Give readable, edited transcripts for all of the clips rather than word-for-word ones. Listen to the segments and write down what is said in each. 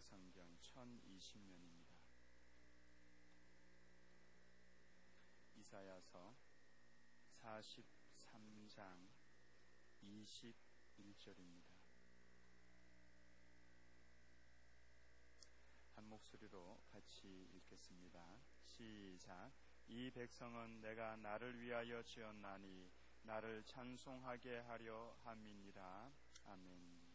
성경 1020면입니다. 이사야서 43장 21절입니다. 한 목소리로 같이 읽겠습니다. 시작. 이 백성은 내가 나를 위하여 지었나니 나를 찬송하게 하려 함이니라. 아멘.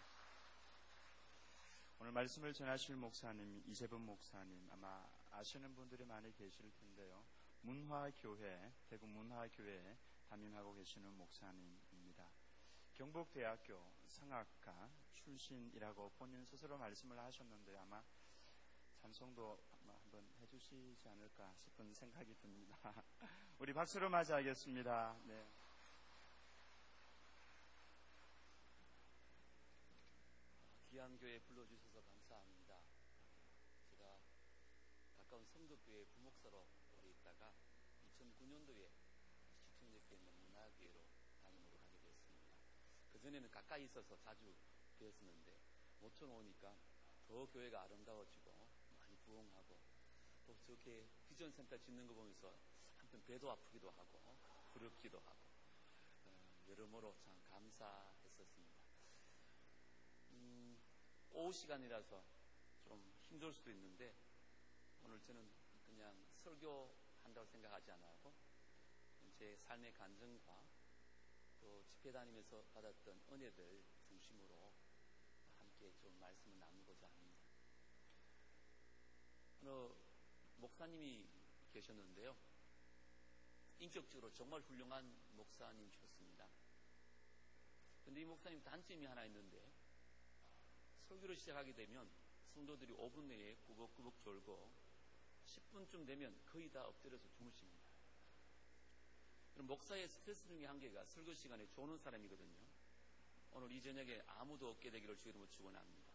오늘 말씀을 전하실 목사님 이재분 목사님, 아마 아시는 분들이 많이 계실 텐데요. 문화교회, 대구 문화교회에 담임하고 계시는 목사님입니다. 경북대학교 성악과 출신이라고 본인 스스로 말씀을 하셨는데 아마 찬송도 한번 해주시지 않을까 싶은 생각이 듭니다. 우리 박수로 맞이하겠습니다. 네. 귀한 교회에 불러주셔서 감사합니다. 제가 가까운 성덕교회 부목사로 오래 있다가 2009년도에 시청역에 있는 문화교회로 담임으로 가게 됐습니다. 그전에는 가까이 있어서 자주 배웠었는데 모처럼 오니까 더 교회가 아름다워지고 많이 부흥하고 또 저렇게 비전센터 짓는 거 보면서 한편 배도 아프기도 하고 부럽기도 하고 여러모로 참 감사했었습니다. 오후 시간이라서 좀 힘들 수도 있는데 오늘 저는 그냥 설교한다고 생각하지 않아 하고 제 삶의 간증과 또 집회 다니면서 받았던 은혜들 중심으로 함께 좀 말씀을 나누고자 합니다. 어느 목사님이 계셨는데요. 인격적으로 정말 훌륭한 목사님이셨습니다. 그런데 이 목사님 단점이 하나 있는데 설교를 시작하게 되면 성도들이 5분 내에 꾸벅꾸벅 졸고 10분쯤 되면 거의 다 엎드려서 주무십니다. 그럼 목사의 스트레스 중에 한 개가 설교 시간에 조는 사람이거든요. 오늘 이 저녁에 아무도 없게 되기를 주의 이름으로 축원합니다.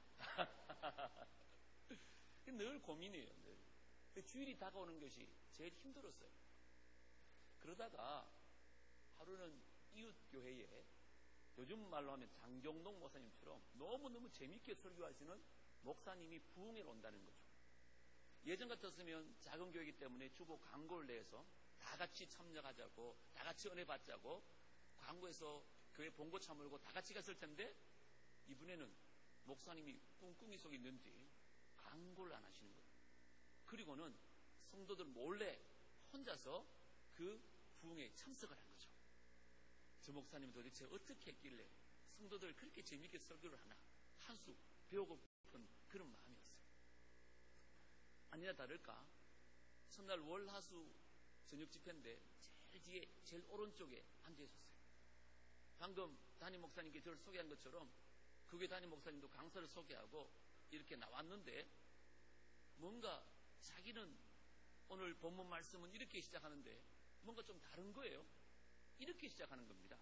늘 고민이에요. 늘. 주일이 다가오는 것이 제일 힘들었어요. 그러다가 하루는 이웃 교회에 요즘 말로 하면 장경동 목사님처럼 너무너무 재밌게 설교하시는 목사님이 부흥에 온다는 거죠. 예전 같았으면 작은 교회이기 때문에 주보 광고를 내서 다 같이 참여하자고 다 같이 은혜 받자고 광고에서 교회 본고 참으려고 다 같이 갔을 텐데 이번에는 목사님이 꿍꿍이 속에 있는지 광고를 안 하시는 거예요. 그리고는 성도들 몰래 혼자서 그 부흥에 참석을 한 거죠. 저 목사님은 도대체 어떻게 했길래 성도들 그렇게 재미있게 설교를 하나 한 수 배우고 싶은 그런 마음이었어요. 아니나 다를까 첫날 월화수 저녁 집회인데 제일 뒤에 제일 오른쪽에 앉아 있었어요. 방금 담임 목사님께 저를 소개한 것처럼 그게 담임 목사님도 강사를 소개하고 이렇게 나왔는데 뭔가 자기는 오늘 본문 말씀은 이렇게 시작하는데 뭔가 좀 다른 거예요. 이렇게 시작하는 겁니다.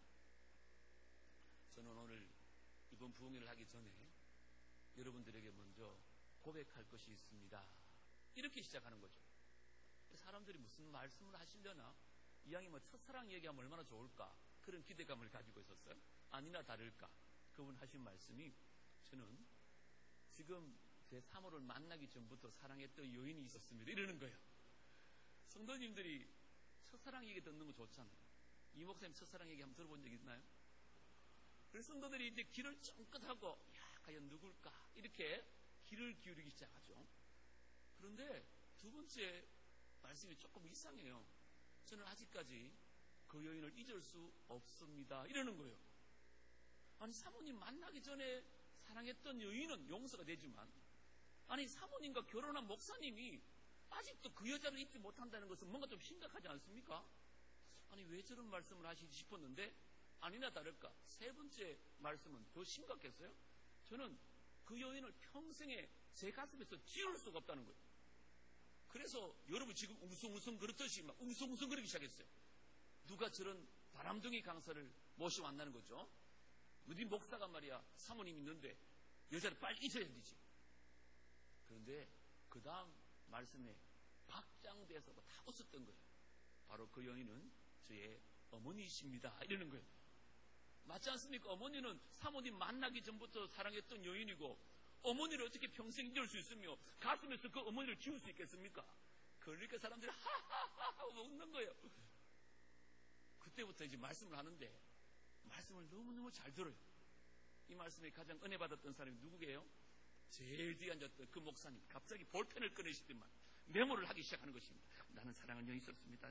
저는 오늘 이번 부흥회를 하기 전에 여러분들에게 먼저 고백할 것이 있습니다. 이렇게 시작하는 거죠. 사람들이 무슨 말씀을 하시려나 이 양이 뭐 첫사랑 얘기하면 얼마나 좋을까 그런 기대감을 가지고 있었어요. 아니나 다를까 그분 하신 말씀이 저는 지금 제 3호를 만나기 전부터 사랑했던 여인이 있었습니다. 이러는 거예요. 성도님들이 첫사랑 얘기 듣는 거 좋잖아요. 이 목사님 첫사랑 얘기 한번 들어본 적 있나요? 그래서 성도들이 이제 귀를 쫑긋하고 야 과연 누굴까 이렇게 귀를 기울이기 시작하죠. 그런데 두 번째 말씀이 조금 이상해요. 저는 아직까지 그 여인을 잊을 수 없습니다. 이러는 거예요. 아니 사모님 만나기 전에 사랑했던 여인은 용서가 되지만 아니 사모님과 결혼한 목사님이 아직도 그 여자를 잊지 못한다는 것은 뭔가 좀 심각하지 않습니까? 아니 왜 저런 말씀을 하시지 싶었는데 아니나 다를까 세 번째 말씀은 더 심각했어요. 저는 그 여인을 평생에 제 가슴에서 지울 수가 없다는 거예요. 그래서 여러분 지금 웅성웅성 그렇듯이 막 웅성웅성 그러기 시작했어요. 누가 저런 바람둥이 강사를 모셔왔다는 거죠. 우리 목사가 말이야 사모님 있는데 여자를 빨리 잊어야 되지. 그런데 그 다음 말씀에 박장대에서 다 웃었던 거예요. 바로 그 여인은 저의 어머니이십니다. 이러는 거예요. 맞지 않습니까? 어머니는 사모님 만나기 전부터 사랑했던 여인이고 어머니를 어떻게 평생 잊을 수 있으며 가슴에서 그 어머니를 지울 수 있겠습니까? 그러니까 사람들이 하하하 하고 웃는 거예요. 그때부터 이제 말씀을 하는데 말씀을 너무너무 잘 들어요. 이 말씀에 가장 은혜 받았던 사람이 누구게요? 제일 뒤에 앉았던 그 목사님. 갑자기 볼펜을 꺼내시더만 메모를 하기 시작하는 것입니다. 나는 사랑은 여기 있었습니다.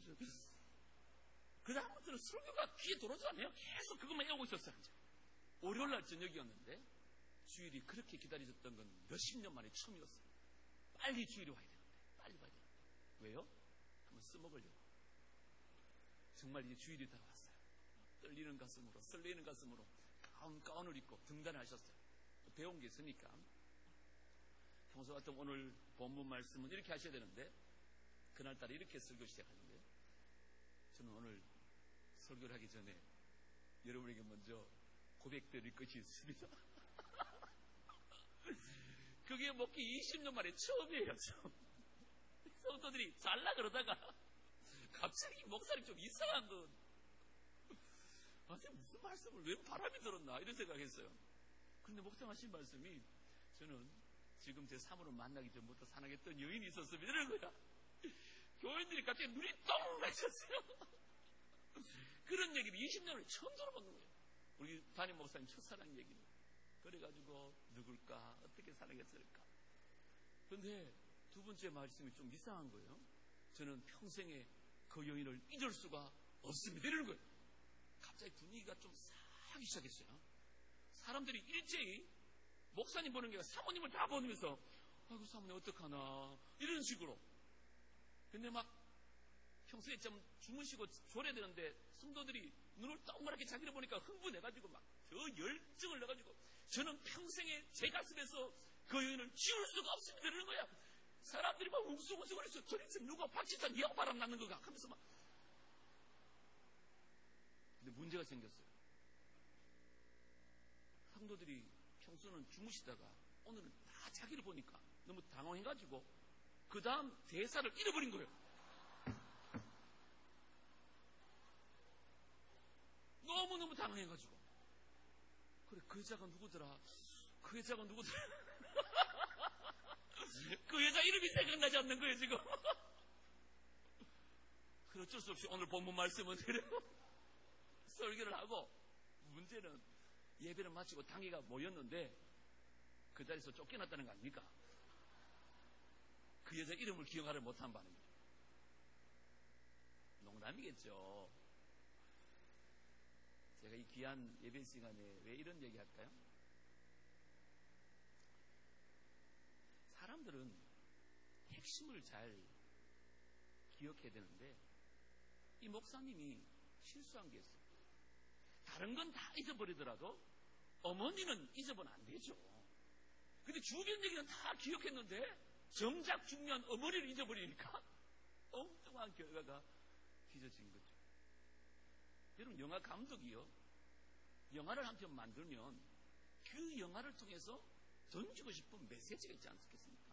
그 다음부터는 설교가 귀에 들어오지 않아요. 계속 그것만 외우고 있었어요. 월요일날 저녁이었는데 주일이 그렇게 기다려졌던 건 몇십 년 만에 처음이었어요. 빨리 주일이 와야 되는데, 빨리 와야 되는데. 왜요? 한번 써먹으려고. 정말 이제 주일이 다가왔어요. 떨리는 가슴으로, 설레이는 가슴으로 가운을 입고 등단을 하셨어요. 배운 게 있으니까. 평소 같으면 오늘 본문 말씀은 이렇게 하셔야 되는데, 그날따라 이렇게 설교 시작하는데, 저는 오늘 설교를 하기 전에 여러분에게 먼저 고백드릴 것이 있습니다. 그게 목기 20년 만에 처음이에요. 성도들이 잘라 그러다가 갑자기 목사님 좀 이상한 거, 무슨 말씀을 왜 바람이 들었나 이런 생각했어요. 그런데 목사님 하신 말씀이 저는 지금 제 사모를 만나기 전부터 사랑했던 여인이 있었으면 이러는 거야. 교인들이 갑자기 눈이 똥 맞췄어요. 그런 얘기를 20년을 처음 들어보는 거예요. 우리 담임 목사님 첫사랑 얘기를. 그래가지고 누굴까 어떻게 사랑했을까. 그런데 두 번째 말씀이 좀 이상한 거예요. 저는 평생에 그 여인을 잊을 수가 없습니다 이러는 거예요. 갑자기 분위기가 좀 싸하기 시작했어요. 사람들이 일제히 목사님 보는 게 아니라 사모님을 다 보면서 아이고 사모님 어떡하나 이런 식으로. 근데 막 평소에 좀 주무시고 졸아야 되는데 성도들이 눈을 동그랗게 자기를 보니까 흥분해가지고 막 더 열정을 내가지고 저는 평생에 제 가슴에서 그 여인을 지울 수가 없습니다 이러는 거야. 사람들이 막 웅숭웅숭거렸어. 도대체 누가 박지선 니하고 바람 났는 거가 하면서 막. 근데 문제가 생겼어요. 성도들이 평소는 주무시다가 오늘은 다 자기를 보니까 너무 당황해가지고 그 다음 대사를 잃어버린 거예요. 너무너무 당황해가지고. 그래, 그 여자가 누구더라? 그 여자가 누구더라? 그 여자 이름이 생각나지 않는 거예요, 지금. 그래, 어쩔 수 없이 오늘 본문 말씀은 그래요. 설교를 하고, 문제는 예배를 마치고 당회가 모였는데, 그 자리에서 쫓겨났다는 거 아닙니까? 그 여자 이름을 기억하려 못한 바람이죠. 농담이겠죠. 제가 이 귀한 예배 시간에 왜 이런 얘기 할까요? 사람들은 핵심을 잘 기억해야 되는데 이 목사님이 실수한 게 있어요. 다른 건 다 잊어버리더라도 어머니는 잊어버리면 안 되죠. 근데 주변 얘기는 다 기억했는데 정작 중요한 어머니를 잊어버리니까 엉뚱한 결과가 빚어진 거죠. 여러분, 영화 감독이요, 영화를 한 편 만들면 그 영화를 통해서 던지고 싶은 메시지가 있지 않겠습니까?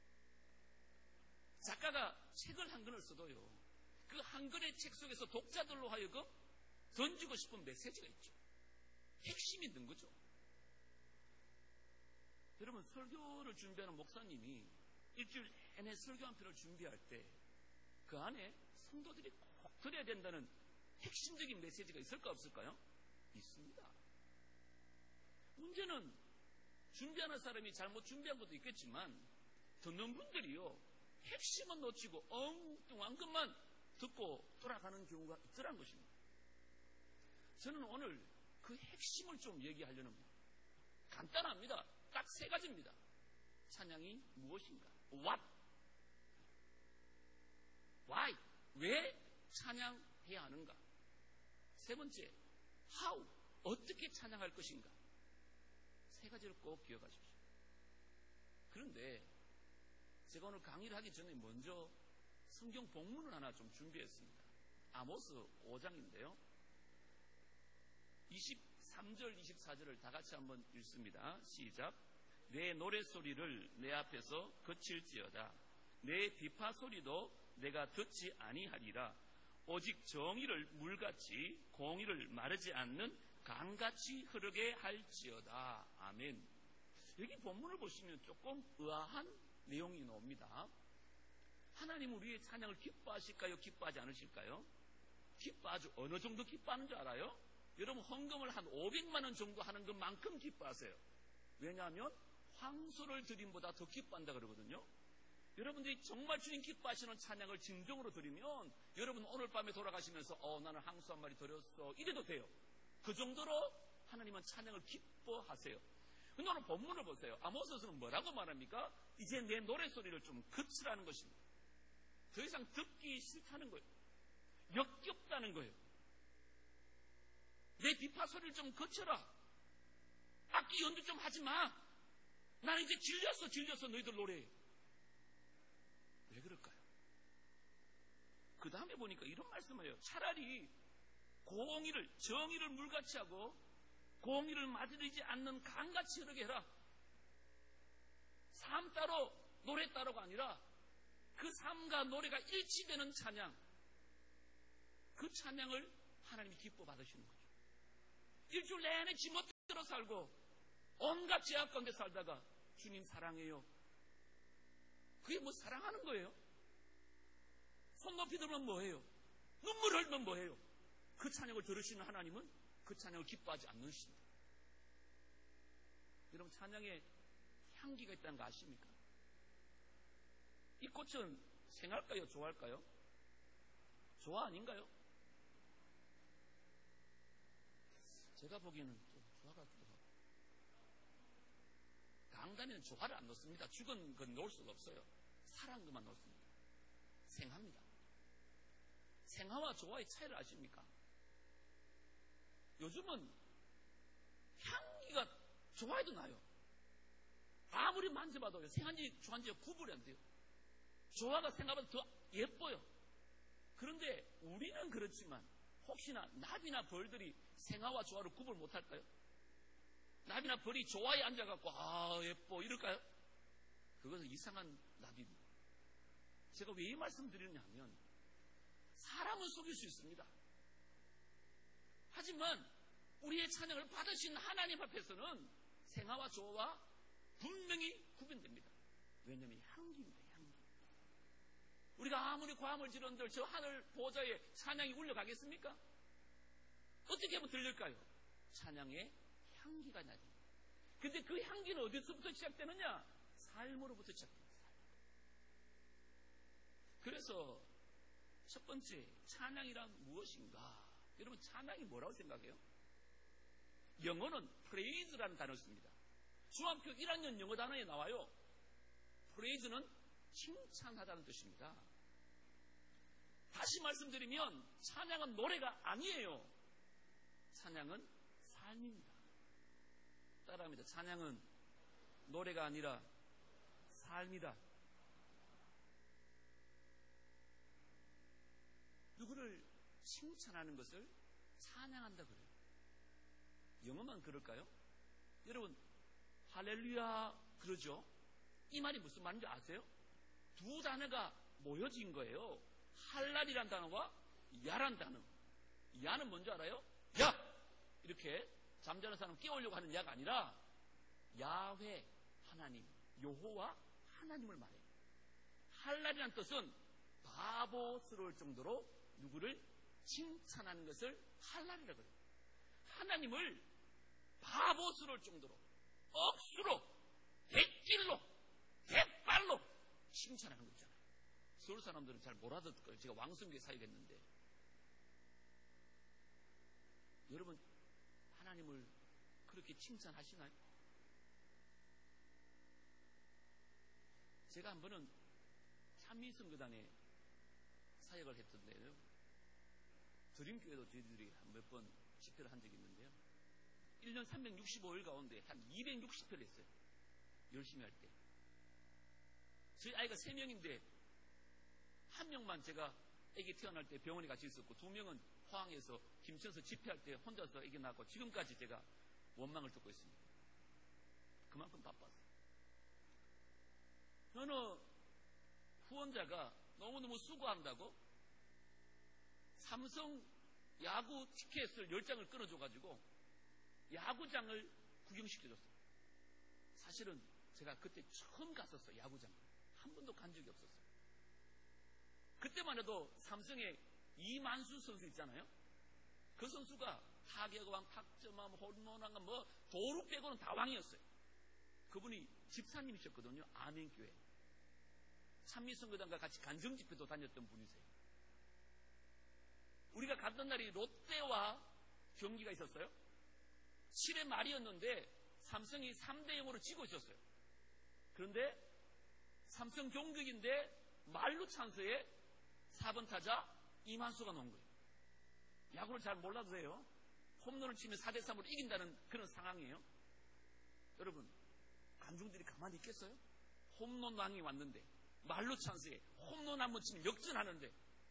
작가가 책을 한 권을 써도요, 그 한 권의 책 속에서 독자들로 하여금 던지고 싶은 메시지가 있죠. 핵심이 있는 거죠. 여러분, 설교를 준비하는 목사님이 일주일 내내 설교 한 편을 준비할 때 그 안에 성도들이 꼭 들어야 된다는 핵심적인 메시지가 있을까 없을까요? 있습니다. 문제는 준비하는 사람이 잘못 준비한 것도 있겠지만 듣는 분들이요, 핵심은 놓치고 엉뚱한 것만 듣고 돌아가는 경우가 있더라는 것입니다. 저는 오늘 그 핵심을 좀 얘기하려는 겁니다. 간단합니다. 딱 세 가지입니다. 찬양이 무엇인가? What? Why? 왜 찬양해야 하는가? 세 번째, how? 어떻게 찬양할 것인가? 세 가지를 꼭 기억하십시오. 그런데 제가 오늘 강의를 하기 전에 먼저 성경 본문을 하나 좀 준비했습니다. 아모스 5장인데요. 23절, 24절을 다 같이 한번 읽습니다. 시작. 내 노랫소리를 내 앞에서 거칠지어다. 내 비파 소리도 내가 듣지 아니하리라. 오직 정의를 물같이 공의를 마르지 않는 강같이 흐르게 할지어다. 아멘. 여기 본문을 보시면 조금 의아한 내용이 나옵니다. 하나님은 우리의 찬양을 기뻐하실까요? 기뻐하지 않으실까요? 기뻐하죠. 어느 정도 기뻐하는 줄 알아요? 여러분 헌금을 한 500만 원 정도 하는 것만큼 기뻐하세요. 왜냐하면 황소를 드림보다 더 기뻐한다 그러거든요. 여러분들이 정말 주님 기뻐하시는 찬양을 진정으로 드리면 여러분 오늘 밤에 돌아가시면서 나는 황소 한 마리 드렸어 이래도 돼요. 그 정도로 하나님은 찬양을 기뻐하세요. 근데 오늘 본문을 보세요. 아모스는 뭐라고 말합니까? 이제 내 노래소리를 좀 그치라는 것입니다. 더 이상 듣기 싫다는 거예요. 역겹다는 거예요. 내 비파 소리를 좀 그쳐라. 악기 연주 좀 하지 마. 나는 이제 질렸어 너희들 노래. 왜 그럴까요? 그 다음에 보니까 이런 말씀을 해요. 차라리 정의를 물같이 하고 공의를 맞이르지 않는 강같이 흐르게 해라. 삶 따로 노래 따로가 아니라 그 삶과 노래가 일치되는 찬양, 그 찬양을 하나님이 기뻐 받으시는 거죠. 일주일 내내 지멋대로 살고 온갖 제약 가운데 살다가 주님 사랑해요. 그게 뭐 사랑하는 거예요? 손 높이 들면 뭐해요? 눈물 흘리면 뭐해요? 그 찬양을 들으시는 하나님은 그 찬양을 기뻐하지 않으십니다. 여러분 찬양에 향기가 있다는 거 아십니까? 이 꽃은 생할까요? 좋아할까요? 좋아 아닌가요? 제가 보기에는 좀 좋아 같기도 하고. 강단에는 조화를 안 넣습니다. 죽은 건 넣을 수가 없어요. 살한 것만 넣습니다. 생합니다. 생화와 조화의 차이를 아십니까? 요즘은 향기가 조화해도 나요. 아무리 만져봐도 생한지 조한지가 구분이 안 돼요. 조화가 생화보다 더 예뻐요. 그런데 우리는 그렇지만 혹시나 나비나 벌들이 생화와 조화를 구분을 못할까요? 나비나 벌이 조화에 앉아갖고 예뻐 이럴까요? 그것은 이상한 나비입니다. 제가 왜 이 말씀 드리느냐면 사람은 속일 수 있습니다. 하지만 우리의 찬양을 받으신 하나님 앞에서는 생화와 조화와 분명히 구분됩니다. 왜냐하면 향기입니다. 향기. 우리가 아무리 고함을 지른들 저 하늘 보좌에 찬양이 울려가겠습니까? 어떻게 하면 들릴까요? 찬양의 향기가 나죠. 근데 그 향기는 어디서부터 시작되느냐? 삶으로부터 시작됩니다. 그래서 첫 번째 찬양이란 무엇인가? 여러분 찬양이 뭐라고 생각해요? 영어는 praise라는 단어를 씁니다. 중학교 1학년 영어 단어에 나와요. praise는 칭찬하다는 뜻입니다. 다시 말씀드리면 찬양은 노래가 아니에요. 찬양은 삶입니다. 따라합니다. 찬양은 노래가 아니라 삶이다. 누구를 칭찬하는 것을 찬양한다 그래요. 영어만 그럴까요? 여러분 할렐루야 그러죠? 이 말이 무슨 말인지 아세요? 두 단어가 모여진 거예요. 할랄이란 단어와 야란 단어. 야는 뭔지 알아요? 야! 이렇게 잠자는 사람 깨우려고 하는 야가 아니라 야훼 하나님, 여호와 하나님을 말해요. 할랄이란 뜻은 바보스러울 정도로 누구를 칭찬하는 것을 할랄이라고 해요. 하나님을 바보스러울 정도로 억수로 대찔로 대빨로 칭찬하는 거 있잖아요. 서울 사람들은 잘 못 알아듣을 거예요. 제가 왕성교회 사역했는데 여러분 하나님을 그렇게 칭찬하시나요? 제가 한 번은 찬미성교단에 사역을 했던데요. 드림교회도 저희들이 몇 번 집회를 한 적이 있는데요. 1년 365일 가운데 한 260회를 했어요. 열심히 할 때. 저희 아이가 3명인데 한 명만 제가 아기 태어날 때 병원에 같이 있었고 2명은 포항에서 김천에서 집회할 때 혼자서 아기 낳고 지금까지 제가 원망을 듣고 있습니다. 그만큼 바빴어요. 어느 후원자가 너무너무 수고한다고 삼성 야구 티켓을 10장을 끊어줘가지고 야구장을 구경시켜줬어요. 사실은 제가 그때 처음 갔었어요. 야구장. 한 번도 간 적이 없었어요. 그때만 해도 삼성의 이만수 선수 있잖아요. 그 선수가 타격왕, 탁점왕, 홈런왕, 뭐 도루 빼고는 다 왕이었어요. 그분이 집사님이셨거든요. 아멘교회 찬미성교단과 같이 간정집회도 다녔던 분이세요. 우리가 갔던 날이 롯데와 경기가 있었어요. 7회 말이었는데 삼성이 3대0으로 지고 있었어요. 그런데 삼성 공격인데 말루 찬스에 4번 타자 이만수가 놓은 거예요. 야구를 잘 몰라도 돼요. 홈런을 치면 4대3으로 이긴다는 그런 상황이에요. 여러분, 관중들이 가만히 있겠어요? 홈런 왕이 왔는데 말루 찬스에 홈런 한번 치면 역전하는데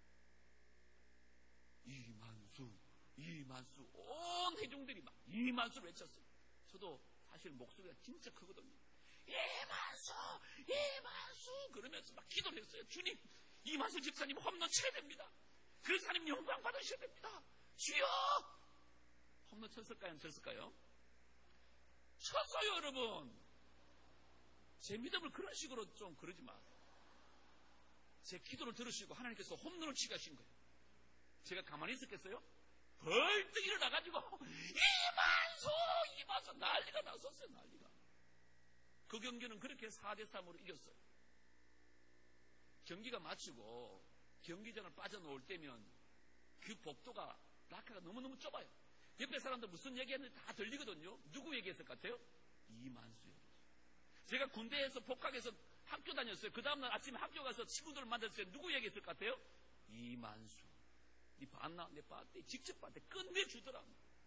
이만수 온 회중들이 막 이만수를 외쳤어요. 저도 사실 목소리가 진짜 크거든요. 이만수 그러면서 막 기도를 했어요. 주님, 이만수 집사님 홈런 쳐야 됩니다. 그 사람 영광 받으셔야 됩니다. 주여! 홈런 쳤을까요? 안 쳤을까요? 쳤어요, 여러분. 제 믿음을 그런 식으로 좀 그러지 마세요. 제 기도를 들으시고 하나님께서 홈런을 치게 하신 거예요. 제가 가만히 있었겠어요? 벌떡 일어나가지고 이만수 난리가 났었어요. 난리가. 그 경기는 그렇게 4대3으로 이겼어요. 경기가 마치고 경기장을 빠져나올 때면 그 복도가 라카가 너무너무 좁아요. 옆에 사람들 무슨 얘기했는지 다 들리거든요. 누구 얘기했을 것 같아요? 이만수 얘기했어요. 제가 군대에서 복학해서 학교 다녔어요. 그 다음날 아침에 학교 가서 친구들을 만났어요. 누구 얘기했을 것 같아요? 이만수. 니 봤나? 내 봤대. 직접 봤대. 끝내주더라.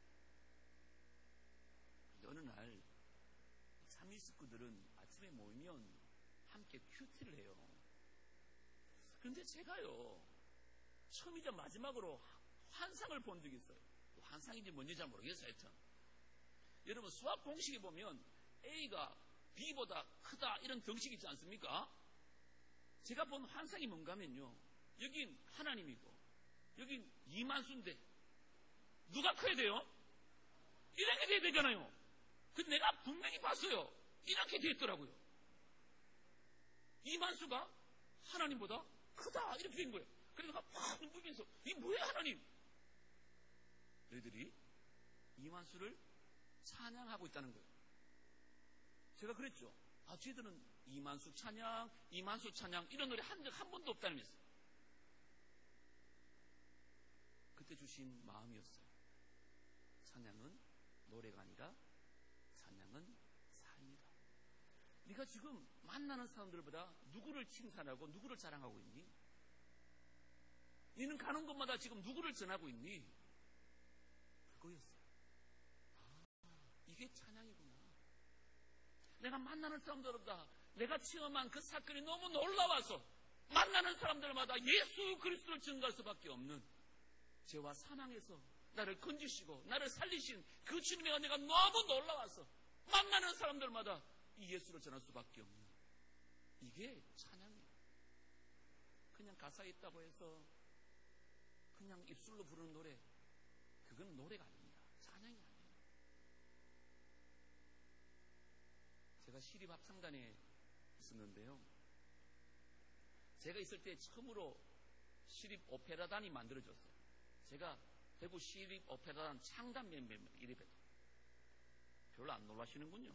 어느 날 참이 식구들은 아침에 모이면 함께 큐티를 해요. 그런데 제가요, 처음이자 마지막으로 환상을 본 적이 있어요. 환상인지 뭔지 잘 모르겠어요. 하여튼 여러분, 수학 공식에 보면 A가 B보다 크다 이런 등식이 있지 않습니까? 제가 본 환상이 뭔가 하면요, 여긴 하나님이고 여긴 이만수인데 누가 커야 돼요? 이렇게 돼야 되잖아요. 근데 내가 분명히 봤어요. 이렇게 됐더라고요. 이만수가 하나님보다 크다 이렇게 된 거예요. 그래서 내가 팍 눈부면서 이게 뭐야 하나님? 너희들이 이만수를 찬양하고 있다는 거예요. 제가 그랬죠. 아, 쟤들은 이만수 찬양 이런 노래 한 적 한 번도 없다는 거였어요. 그때 주신 마음이었어요. 찬양은 노래가 아니라 찬양은 삶이다. 네가 지금 만나는 사람들보다 누구를 칭찬하고 누구를 자랑하고 있니? 너는 가는 곳마다 지금 누구를 전하고 있니? 그거였어요. 이게 찬양이구나. 내가 만나는 사람들보다 내가 체험한 그 사건이 너무 놀라워서 만나는 사람들마다 예수 그리스도를 증거할 수밖에 없는, 죄와 사망에서 나를 건지시고 나를 살리신 그 주님의 은혜가 너무 놀라워서 만나는 사람들마다 이 예수를 전할 수밖에 없는, 이게 찬양이에요. 그냥 가사에 있다고 해서 그냥 입술로 부르는 노래, 그건 노래가 아닙니다. 찬양이 아니에요. 제가 시립합창단에 있었는데요, 제가 있을 때 처음으로 시립 오페라단이 만들어졌어요. 제가 대구 시립 오페라단 창단 멤버입니다. 이래봬도 별로 안 놀라시는군요.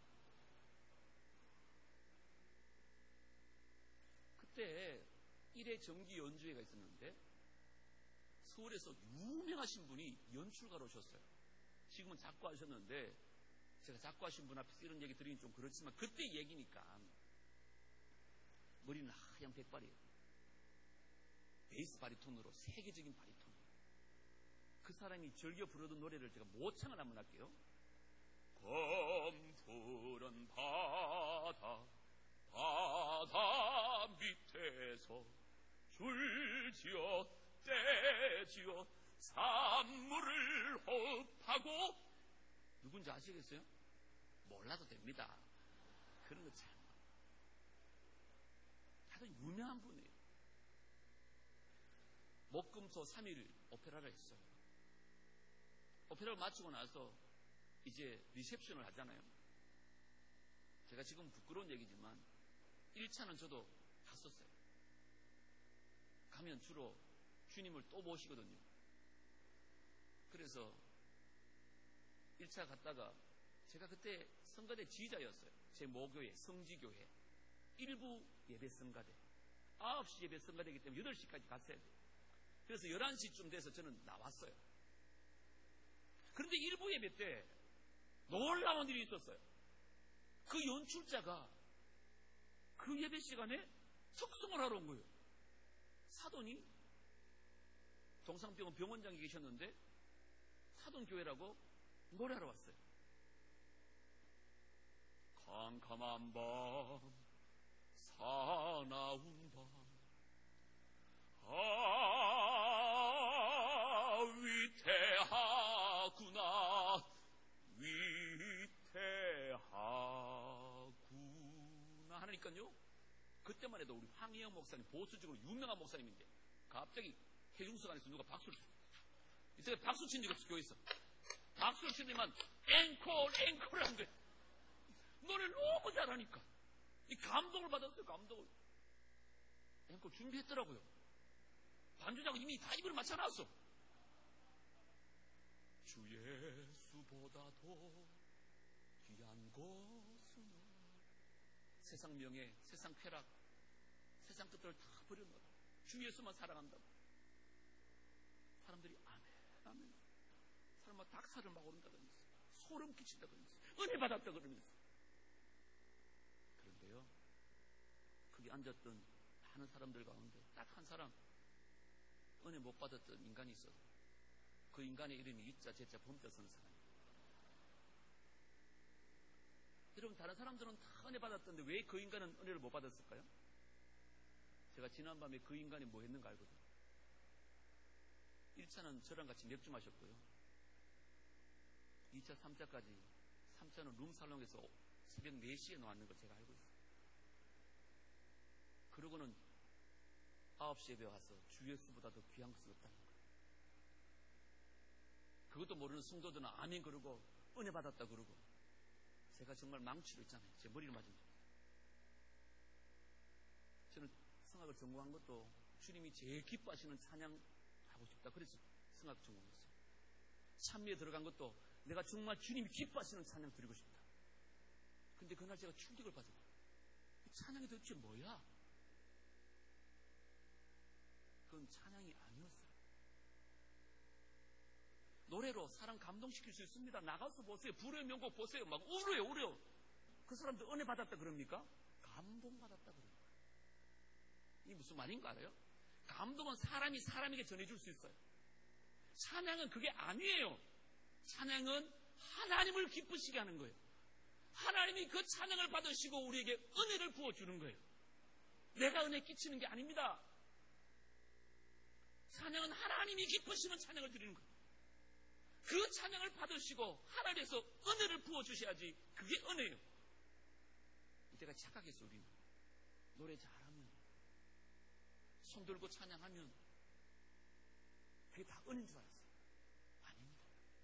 그때 1회 정기 연주회가 있었는데 서울에서 유명하신 분이 연출가로 오셨어요. 지금은 작곡하셨는데 제가 작곡하신 분 앞에서 이런 얘기 드리긴 좀 그렇지만 그때 얘기니까 머리는 하얀 백발이에요. 베이스 바리톤으로 세계적인 바리톤. 그 사람이 즐겨 부르던 노래를 제가 모창을 한번 할게요. 검푸른 바다 밑에서 줄지어 떼지어 산물을 호흡하고, 누군지 아시겠어요? 몰라도 됩니다. 그런 거 참 다들 유명한 분이에요. 목금토 3일 오페라를 했어요. 오페라를 마치고 나서 이제 리셉션을 하잖아요. 제가 지금 부끄러운 얘기지만 1차는 저도 갔었어요. 가면 주로 주님을 또 모시거든요. 그래서 1차 갔다가 제가 그때 성가대 지휘자였어요. 제 모교회, 성지교회. 일부 예배 성가대. 9시 예배 성가대이기 때문에 8시까지 갔어야 돼요. 그래서 11시쯤 돼서 저는 나왔어요. 그런데 일부 예배 때 놀라운 일이 있었어요. 그 연출자가 그 예배 시간에 특송을 하러 온 거예요. 사돈이 동상병원 병원장이 계셨는데 사돈교회라고 노래하러 왔어요. 캄캄한 밤 사나운 밤 위태하구나 위태하구나 하니까요. 그때만 해도 우리 황희영 목사님 보수적으로 유명한 목사님인데 갑자기 해중석 안에서 누가 박수를 쳤어요. 이때 박수 친 적이 없어. 교회에서 박수를 치더니만 앵콜 하는데 노래를 너무 잘하니까 이 감동을 받았어요. 감동을. 앵콜 준비했더라고요. 반주자가 이미 다 입을 맞춰놨어. 주 예수보다도 귀한 것은 세상 명예, 세상 쾌락, 세상 것들을 다 버려놓아 주 예수만 사랑한다고. 사람들이 아멘 사람마다 닭살을 막 오른다든지 소름 끼친다든지 은혜 받았다 그러면서. 그런데요, 거기 앉았던 많은 사람들 가운데 딱 한 사람 은혜 못 받았던 인간이 있어요. 그 인간의 이름이 유자, 제자, 범자 쓰는 사람이에요. 여러분, 다른 사람들은 다 은혜 받았던데 왜 그 인간은 은혜를 못 받았을까요? 제가 지난밤에 그 인간이 뭐 했는가 알거든요. 1차는 저랑 같이 맥주 마셨고요. 2차, 3차까지 3차는 룸살롱에서 새벽 4시에 나왔는 걸 제가 알고 있어요. 그러고는 9시 예배 와서 주 예수보다도 귀한 것은 없다는 거예요. 그것도 모르는 성도들은 아멘 그러고 은혜 받았다 그러고. 제가 정말 망치로 있잖아요. 제 머리를 맞은 줄. 저는 성악을 전공한 것도 주님이 제일 기뻐하시는 찬양하고 싶다. 그래서 성악 전공했어요. 찬미에 들어간 것도 내가 정말 주님이 기뻐하시는 찬양 드리고 싶다. 근데 그날 제가 충격을 받은 거예요. 찬양이 도대체 뭐야? 그건 찬양이 아니었어요. 노래로 사람 감동시킬 수 있습니다. 나가서 보세요. 불의 명곡 보세요. 막 울어요. 그 사람들 은혜 받았다 그럽니까? 감동받았다 그럽니다. 이게 무슨 말인가 알아요? 감동은 사람이 사람에게 전해줄 수 있어요. 찬양은 그게 아니에요. 찬양은 하나님을 기쁘시게 하는 거예요. 하나님이 그 찬양을 받으시고 우리에게 은혜를 부어주는 거예요. 내가 은혜 끼치는 게 아닙니다. 찬양은 하나님이 기쁘시면 찬양을 드리는 거예요. 그 찬양을 받으시고 하나님께서 은혜를 부어주셔야지 그게 은혜예요. 이때가 착각했어. 우리는 노래 잘하면 손 들고 찬양하면 그게 다 은혜인 줄 알았어요. 아닙니다.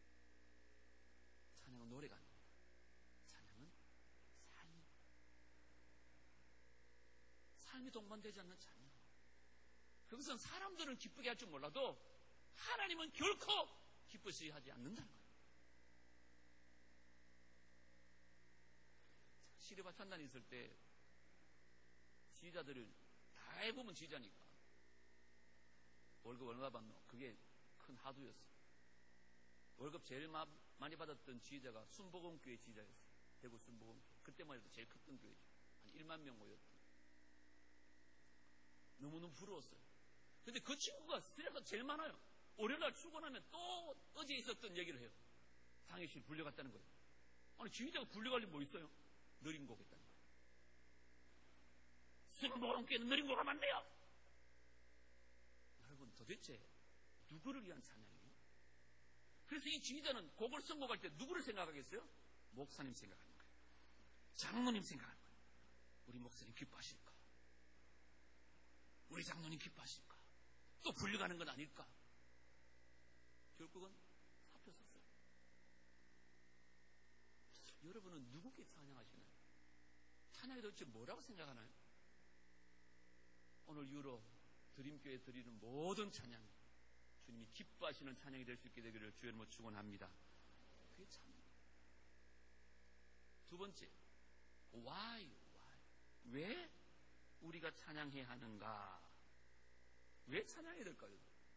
찬양은 노래가 아닙니다. 찬양은 삶입니다. 삶이 동반되지 않는 찬양. 그것은 사람들은 기쁘게 할 줄 몰라도 하나님은 결코 기쁘시 하지 않는다는 거예요. 시리바 찬단이 있을 때 지휘자들을 다 해보면 지휘자니까 월급 얼마 받노? 그게 큰 하두였어요. 월급 제일 많이 받았던 지휘자가 순복음교회 지휘자였어요. 대구 순복음교회. 그때만 해도 제일 컸던 교회죠. 한 1만 명 모였던. 너무너무 부러웠어요. 근데 그 친구가 스트레스가 제일 많아요. 월요일날 출근하면 또 어제 있었던 얘기를 해요. 당일실 불려갔다는 거예요. 아니 지휘자가 불려갈 일 뭐 있어요? 느린 곡 했다는 거예요. 순복음교회는 느린 곡 하면 안 돼요. 여러분 도대체 누구를 위한 찬양이에요? 그래서 이 지휘자는 곡을 선곡할 때 누구를 생각하겠어요? 목사님 생각하는 거예요. 장로님 생각하는 거예요. 우리 목사님 기뻐하실까? 우리 장로님 기뻐하실까? 또 불려가는 건 아닐까? 결국은 잡혔었어요. 여러분은 누구께 찬양하시나요? 찬양이 도대체 뭐라고 생각하나요? 오늘 이후로 드림교회 드리는 모든 찬양이 주님이 기뻐하시는 찬양이 될 수 있게 되기를 주의 이름으로 축원합니다. 그게 찬양. 두 번째, why? 왜 우리가 찬양해야 하는가? 왜 찬양해야 될까요?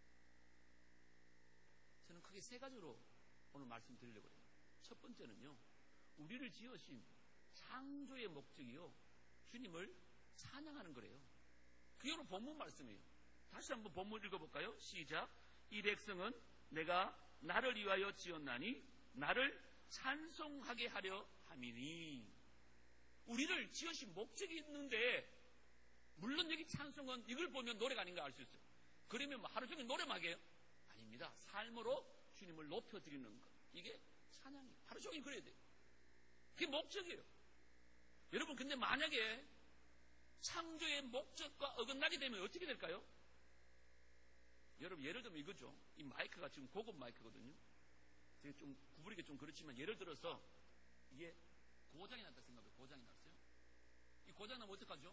저는 크게 세 가지로 오늘 말씀드리려고 해요. 첫 번째는요, 우리를 지으신 창조의 목적이요, 주님을 찬양하는 거래요. 그게 오늘 본문 말씀이에요. 다시 한번 본문 읽어볼까요? 시작. 이 백성은 내가 나를 위하여 지었나니 나를 찬송하게 하려 함이니. 우리를 지으신 목적이 있는데, 물론 여기 찬송은 이걸 보면 노래가 아닌가 알 수 있어요. 그러면 뭐 하루 종일 노래만 해요? 아닙니다. 삶으로 주님을 높여드리는 것, 이게 찬양이에요. 하루 종일 그래야 돼요. 그게 목적이에요. 여러분, 근데 만약에 창조의 목적과 어긋나게 되면 어떻게 될까요? 여러분, 예를 들면 이거죠. 이 마이크가 지금 고급 마이크거든요. 제가 좀 구부리기 좀 그렇지만, 예를 들어서 이게 고장이 났다 생각해요. 고장이 났어요. 이 고장 나면 어떡하죠?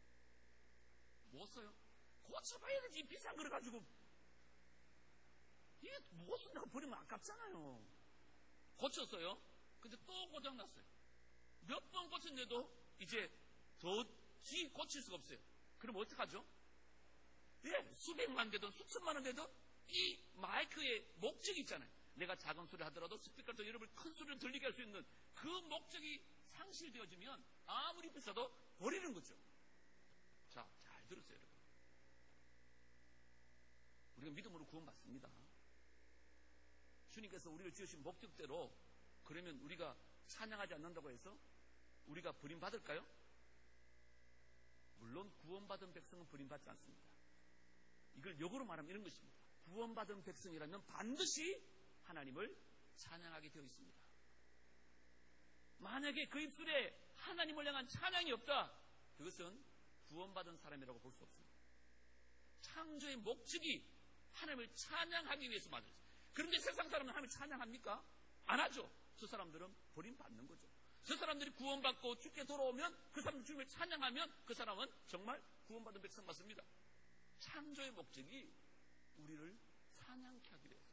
못 써요. 고쳐봐야 되지. 비싼 거를 가지고. 이게 못 쓴다고 버리면 아깝잖아요. 고쳤어요. 근데 또 고장 났어요. 몇 번 고쳤는데도 이제 도저히 고칠 수가 없어요. 그럼 어떡하죠? 예, 수백만 되든 수천만 원 되든 이 마이크의 목적이 있잖아요. 내가 작은 소리 하더라도 스피커로 여러분 큰 소리를 들리게 할 수 있는 그 목적이 상실되어지면 아무리 비싸도 버리는 거죠. 자, 잘 들으세요, 여러분. 우리가 믿음으로 구원받습니다. 주님께서 우리를 지으신 목적대로, 그러면 우리가 찬양하지 않는다고 해서 우리가 버림받을까요? 물론 구원받은 백성은 버림받지 않습니다. 이걸 역으로 말하면 이런 것입니다. 구원받은 백성이라면 반드시 하나님을 찬양하게 되어 있습니다. 만약에 그 입술에 하나님을 향한 찬양이 없다, 그것은 구원받은 사람이라고 볼 수 없습니다. 창조의 목적이 하나님을 찬양하기 위해서 만들었어요. 그런데 세상 사람은 하나님을 찬양합니까? 안 하죠. 저 사람들은 버림받는 거죠. 저 사람들이 구원받고 주께 돌아오면, 그 사람들 주님을 찬양하면 그 사람은 정말 구원받은 백성 맞습니다. 창조의 목적이 우리를 찬양케 하기 위해서.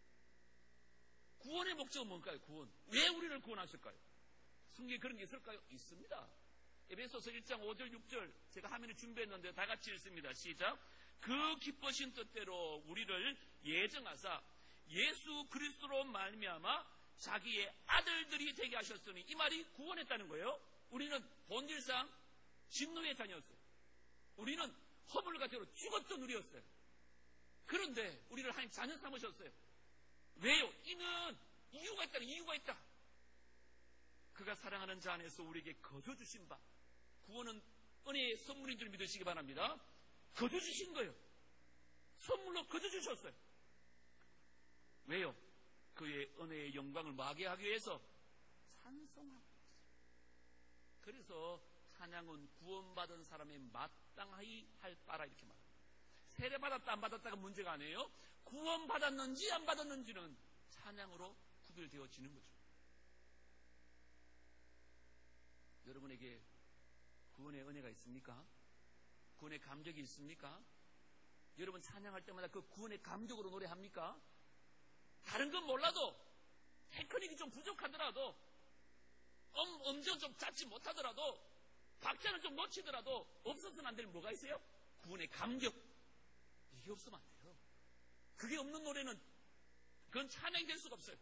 구원의 목적은 뭔가요? 구원. 왜 우리를 구원하실까요? 성경에 그런 게 있을까요? 있습니다. 에베소서 1장 5절 6절 제가 화면에 준비했는데 다 같이 읽습니다. 시작. 그 기쁘신 뜻대로 우리를 예정하사 예수 그리스도로 말미암아 자기의 아들들이 되게 하셨으니, 이 말이 구원했다는 거예요. 우리는 본질상 진노의 자녀였어요. 우리는 허물 가지로 죽었던 우리였어요. 그런데 우리를 하나님 자녀 삼으셨어요. 왜요? 이는 이유가 있다는 이유가 있다. 그가 사랑하는 자 안에서 우리에게 거저 주신 바, 구원은 은혜의 선물인 줄 믿으시기 바랍니다. 거저 주신 거예요. 선물로 거저 주셨어요. 왜요? 그의 은혜의 영광을 마게 하기 위해서 찬송하고 있어요. 그래서 찬양은 구원받은 사람의 마땅히 할 바라 이렇게 말합니다. 세례받았다 안 받았다가 문제가 아니에요. 구원받았는지 안 받았는지는 찬양으로 구별되어지는 거죠. 여러분에게 구원의 은혜가 있습니까? 구원의 감격이 있습니까? 여러분 찬양할 때마다 그 구원의 감격으로 노래합니까? 다른 건 몰라도, 테크닉이 좀 부족하더라도, 음정 좀 잡지 못하더라도, 박자를 좀 놓치더라도 없어서는 안 될 뭐가 있어요? 구원의 감격. 이게 없으면 안 돼요. 그게 없는 노래는 그건 찬양이 될 수가 없어요.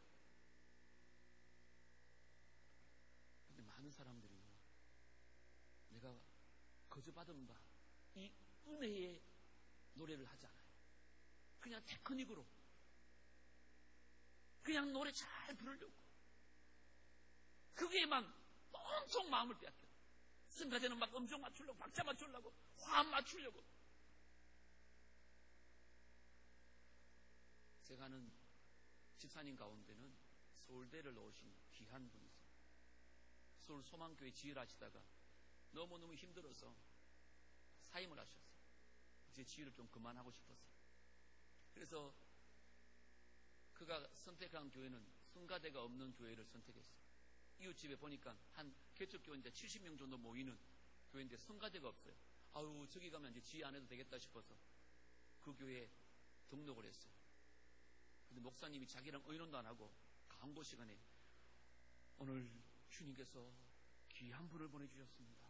근데 많은 사람들이 내가 거저받은 바, 이 은혜의 노래를 하지 않아요. 그냥 테크닉으로, 그냥 노래 잘 부르려고, 그게만 온통 마음을 빼앗겨요. 승가제는 막 음정 맞추려고, 박자 맞추려고, 화음 맞추려고. 제가 아는 집사님 가운데는 서울대를 나오신 귀한 분이 있어요. 서울 소망교회 지휘를 하시다가 너무너무 힘들어서 사임을 하셨어요. 제 지휘를 좀 그만하고 싶었어요. 그래서 그가 선택한 교회는 성가대가 없는 교회를 선택했어요. 이웃집에 보니까 한 개척교인데 70명 정도 모이는 교회인데 성가대가 없어요. 아유, 저기 가면 이제 지휘 안 해도 되겠다 싶어서 그 교회에 등록을 했어요. 근데 목사님이 자기랑 의논도 안 하고 강고 시간에 오늘 주님께서 귀한 분을 보내주셨습니다.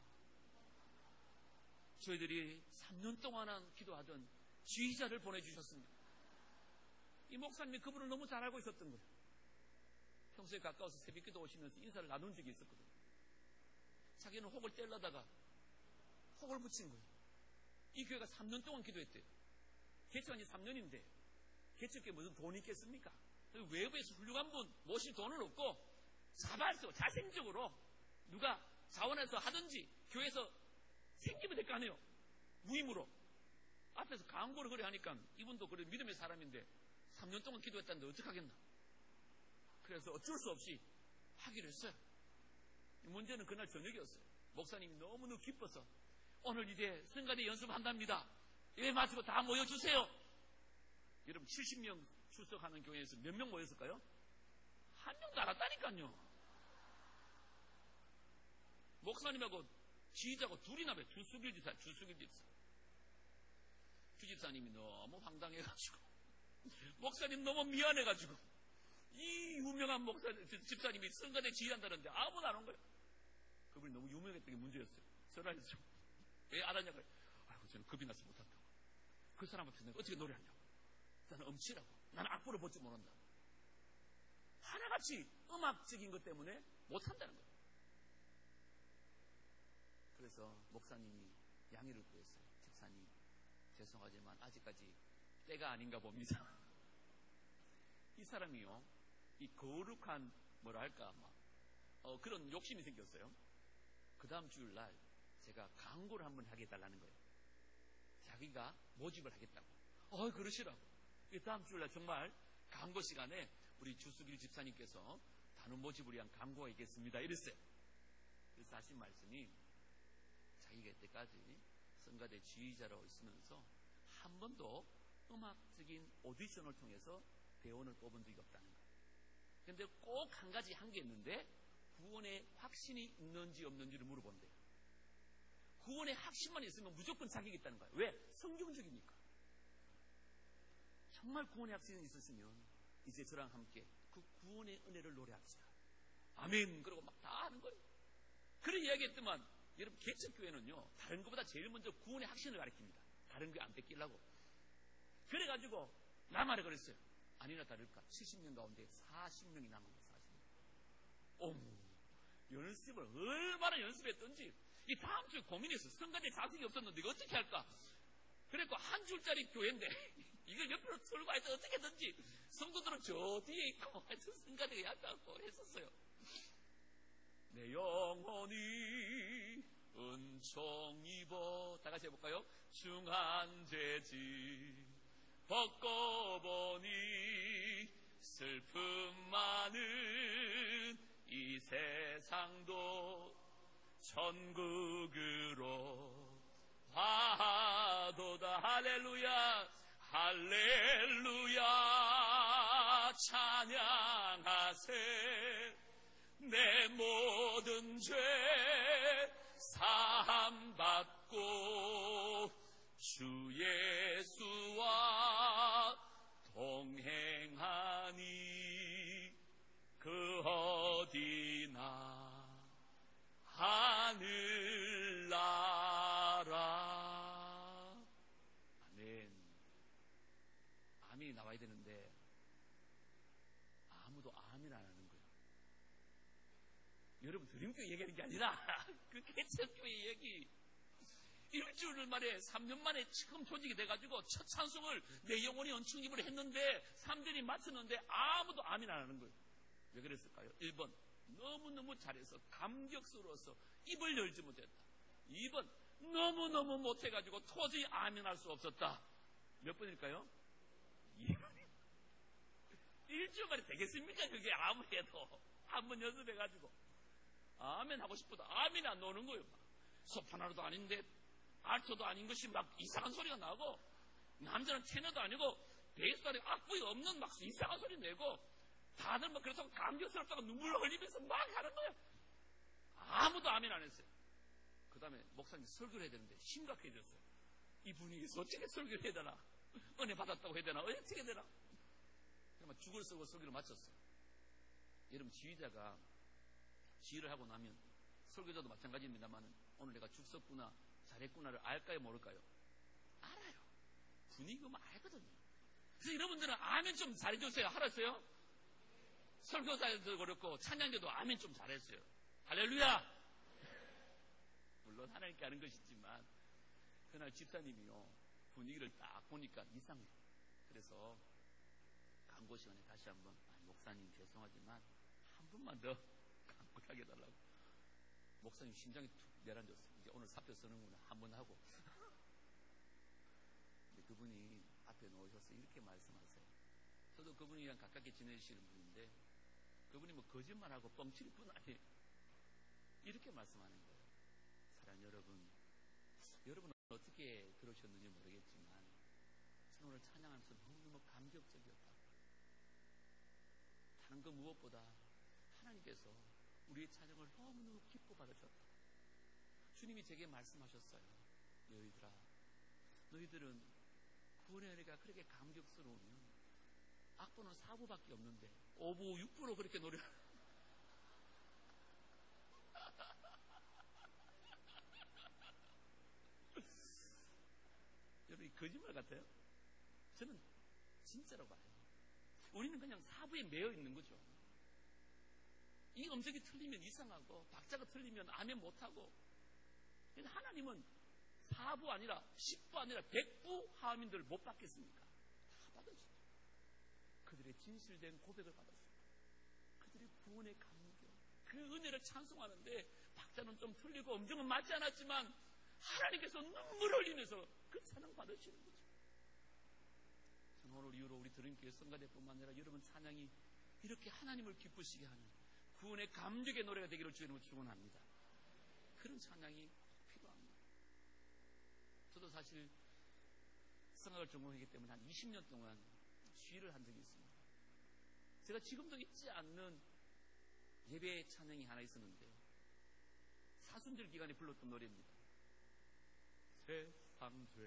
저희들이 3년 동안 기도하던 지휘자를 보내주셨습니다. 이 목사님이 그분을 너무 잘 알고 있었던 거예요. 평소에 가까워서 새벽기도 오시면서 인사를 나눈 적이 있었거든요. 자기는 혹을 떼려다가 혹을 붙인 거예요. 이 교회가 3년 동안 기도했대요. 개척한 지 3년인데 개척교회 무슨 돈이 있겠습니까? 외부에서 훌륭한 분 모실 돈은 없고 자발적으로 자생적으로 누가 자원해서 하든지 교회에서 생기면 될 거 아니에요. 무임으로. 앞에서 강고를 그래 하니까 이분도 그래 믿음의 사람인데 3년 동안 기도했다는데 어떡하겠나. 그래서 어쩔 수 없이 하기로 했어요. 문제는 그날 저녁이었어요. 목사님이 너무너무 기뻐서 오늘 이제 성가대 연습한답니다. 예배 마치고 다 모여주세요. 여러분 70명 출석하는 교회에서 몇 명 모였을까요? 한 명도 안 왔다니까요. 목사님하고 지휘자고 둘이나 봐. 주수길 집사. 주집사님이 너무 황당해가지고 목사님 너무 미안해가지고 이 유명한 집사님이 성가대 지휘한다는데 아무도 안 온 거예요. 그분이 너무 유명했던 게 문제였어요. 설아에서 왜 알았냐고. 아이고 저는 겁이 나서 못한다고. 그 사람 앞에서 내가 어떻게 노래하냐고. 나는 음치라고. 나는 악보를 볼 줄 모른다고. 하나같이 음악적인 것 때문에 못한다는 거예요. 그래서 목사님이 양해를 구했어요. 집사님 죄송하지만 아직까지 때가 아닌가 봅니다. 이 사람이요, 이 거룩한 뭐랄까 그런 욕심이 생겼어요. 그 다음 주일날 제가 강고를 한번 하게 해달라는 거예요. 자기가 모집을 하겠다고. 그러시라고. 이 다음 주일날 정말 강고 시간에 우리 주수길 집사님께서 단원 모집을 위한 강고가 있겠습니다. 이랬어요. 그래서 하신 말씀이 자기가 이때까지 성가대 지휘자로 있으면서 한 번도 음악적인 오디션을 통해서 대원을 뽑은 적이 없다는 거예요. 그런데 꼭 한 가지 한 게 있는데 구원의 확신이 있는지 없는지를 물어본대요. 구원의 확신만 있으면 무조건 자격이 있다는 거예요. 왜? 성경적이니까. 정말 구원의 확신이 있으시면 이제 저랑 함께 그 구원의 은혜를 노래합시다. 아멘. 그러고 막 다 하는 거예요. 그런 이야기했더만 여러분 개척교회는요 다른 것보다 제일 먼저 구원의 확신을 가르칩니다. 다른 거 안 뺏기려고. 그래가지고 나말에 그랬어요. 아니나 다를까 70명 가운데 40명이 남은 거예요. 40명. 어머, 연습을 얼마나 연습했던지. 이 다음 주에 고민했어. 성가대 자식이 없었는데 이거 어떻게 할까. 그래서 한 줄짜리 교회인데 이걸 옆으로 틀고 해서 어떻게든지 성도들은 저 뒤에 있고 하여튼 성가대가 약하고 했었어요. 내 영혼이 은총 입어 다 같이 해볼까요? 중한 죄지 벗고 보니 슬픔 많은 이 세상도 천국으로 화도다. 할렐루야 할렐루야 찬양하세. 내 모든 죄 사함받고 주 예수와 동행하니 그 어디나 하늘나라. 아멘. 아멘이 나와야 되는데 아무도 아멘 안 하는 거예요. 여러분 드림교회 얘기하는 게 아니라 그 개척교회 얘기. 일주일 만에 3년 만에 지금 조직이 돼가지고 첫 찬송을 내 영혼이 은총입을 했는데 3절이 맞췄는데 아무도 아멘 안 하는 거예요. 왜 그랬을까요? 1번 너무너무 잘해서 감격스러워서 입을 열지 못했다. 2번 너무너무 못해가지고 도저히 아멘 할 수 없었다. 몇 번일까요? 2번이. 일주일 만에 되겠습니까? 그게 아무리 해도 한번 연습해가지고 아멘 하고 싶어도 아멘이 안 나오는 거예요. 소파나로도 아닌데 알토도 아닌 것이 막 이상한 소리가 나고, 남자는 테너도 아니고 베이스도 아니고 악보에 없는 막 이상한 소리 내고, 다들 막 그렇다고 감격스럽다고 눈물을 흘리면서 막 하는 거예요. 아무도 아멘 안 했어요. 그 다음에 목사님 설교를 해야 되는데 심각해졌어요. 이 분위기에서 어떻게 설교를 해야 되나? 은혜 받았다고 해야 되나? 어떻게 해야 되나? 그러면 죽을 쓰고 설교를 마쳤어요. 여러분, 지휘자가 지휘를 하고 나면 설교자도 마찬가지입니다만 오늘 내가 죽 썼구나, 잘했구나를 알까요, 모를까요? 알아요. 분위기가 뭐 알거든요. 그래서 여러분들은 아멘 좀 잘해주세요. 알았어요? 설교자도 그렇고 찬양자도 아멘 좀 잘했어요. 할렐루야! 물론 하나님께 하는 것이지만 그날 집사님이요, 분위기를 딱 보니까 이상해요. 그래서 간구 시간에 다시 한번, 목사님 죄송하지만 한 번만 더 간구하게 해달라고. 목사님 심장이 툭 내려앉았어요. 이제 오늘 사표 쓰는구나, 한 번 하고. 근데 그분이 앞에 놓으셔서 이렇게 말씀하세요. 저도 그분이랑 가깝게 지내시는 분인데 그분이 뭐 거짓말하고 뻥칠 뿐 아니에요. 이렇게 말씀하는 거예요. 사랑하는 여러분, 여러분은 어떻게 그러셨는지 모르겠지만 저는 오늘 찬양하면서 너무너무 감격적이었다고. 다른 그 무엇보다 하나님께서 우리의 찬양을 너무너무 기뻐 받으셨다. 주님이 제게 말씀하셨어요. 너희들아, 너희들은 구원의 은혜가 그렇게 감격스러우면 악보는 4부밖에 없는데 5부, 6부로 그렇게 노래하는 여러분, 거짓말 같아요? 저는 진짜로 봐요. 우리는 그냥 4부에 매여 있는 거죠. 이 음색이 틀리면 이상하고 박자가 틀리면 아멘 못하고. 하나님은 4부 아니라 10부 아니라 100부 하민들을 못 받겠습니까? 다 받으시죠. 그들의 진실된 고백을 받았어요. 그들의 구원의 감격, 그 은혜를 찬송하는데 박자는 좀 틀리고 음정은 맞지 않았지만 하나님께서 눈물을 흘리면서 그 찬양 받으시는 거죠. 저는 오늘 이후로 우리 드림교회 성가대뿐만 아니라 여러분 찬양이 이렇게 하나님을 기쁘시게 하는 구원의 감격의 노래가 되기를 주님으로 축원합니다. 그런 찬양이 필요합니다. 저도 사실 성악을 전공했기 때문에 한 20년 동안 시위를 한 적이 있습니다. 제가 지금도 잊지 않는 예배 찬양이 하나 있었는데요. 사순절 기간에 불렀던 노래입니다. 세상 죄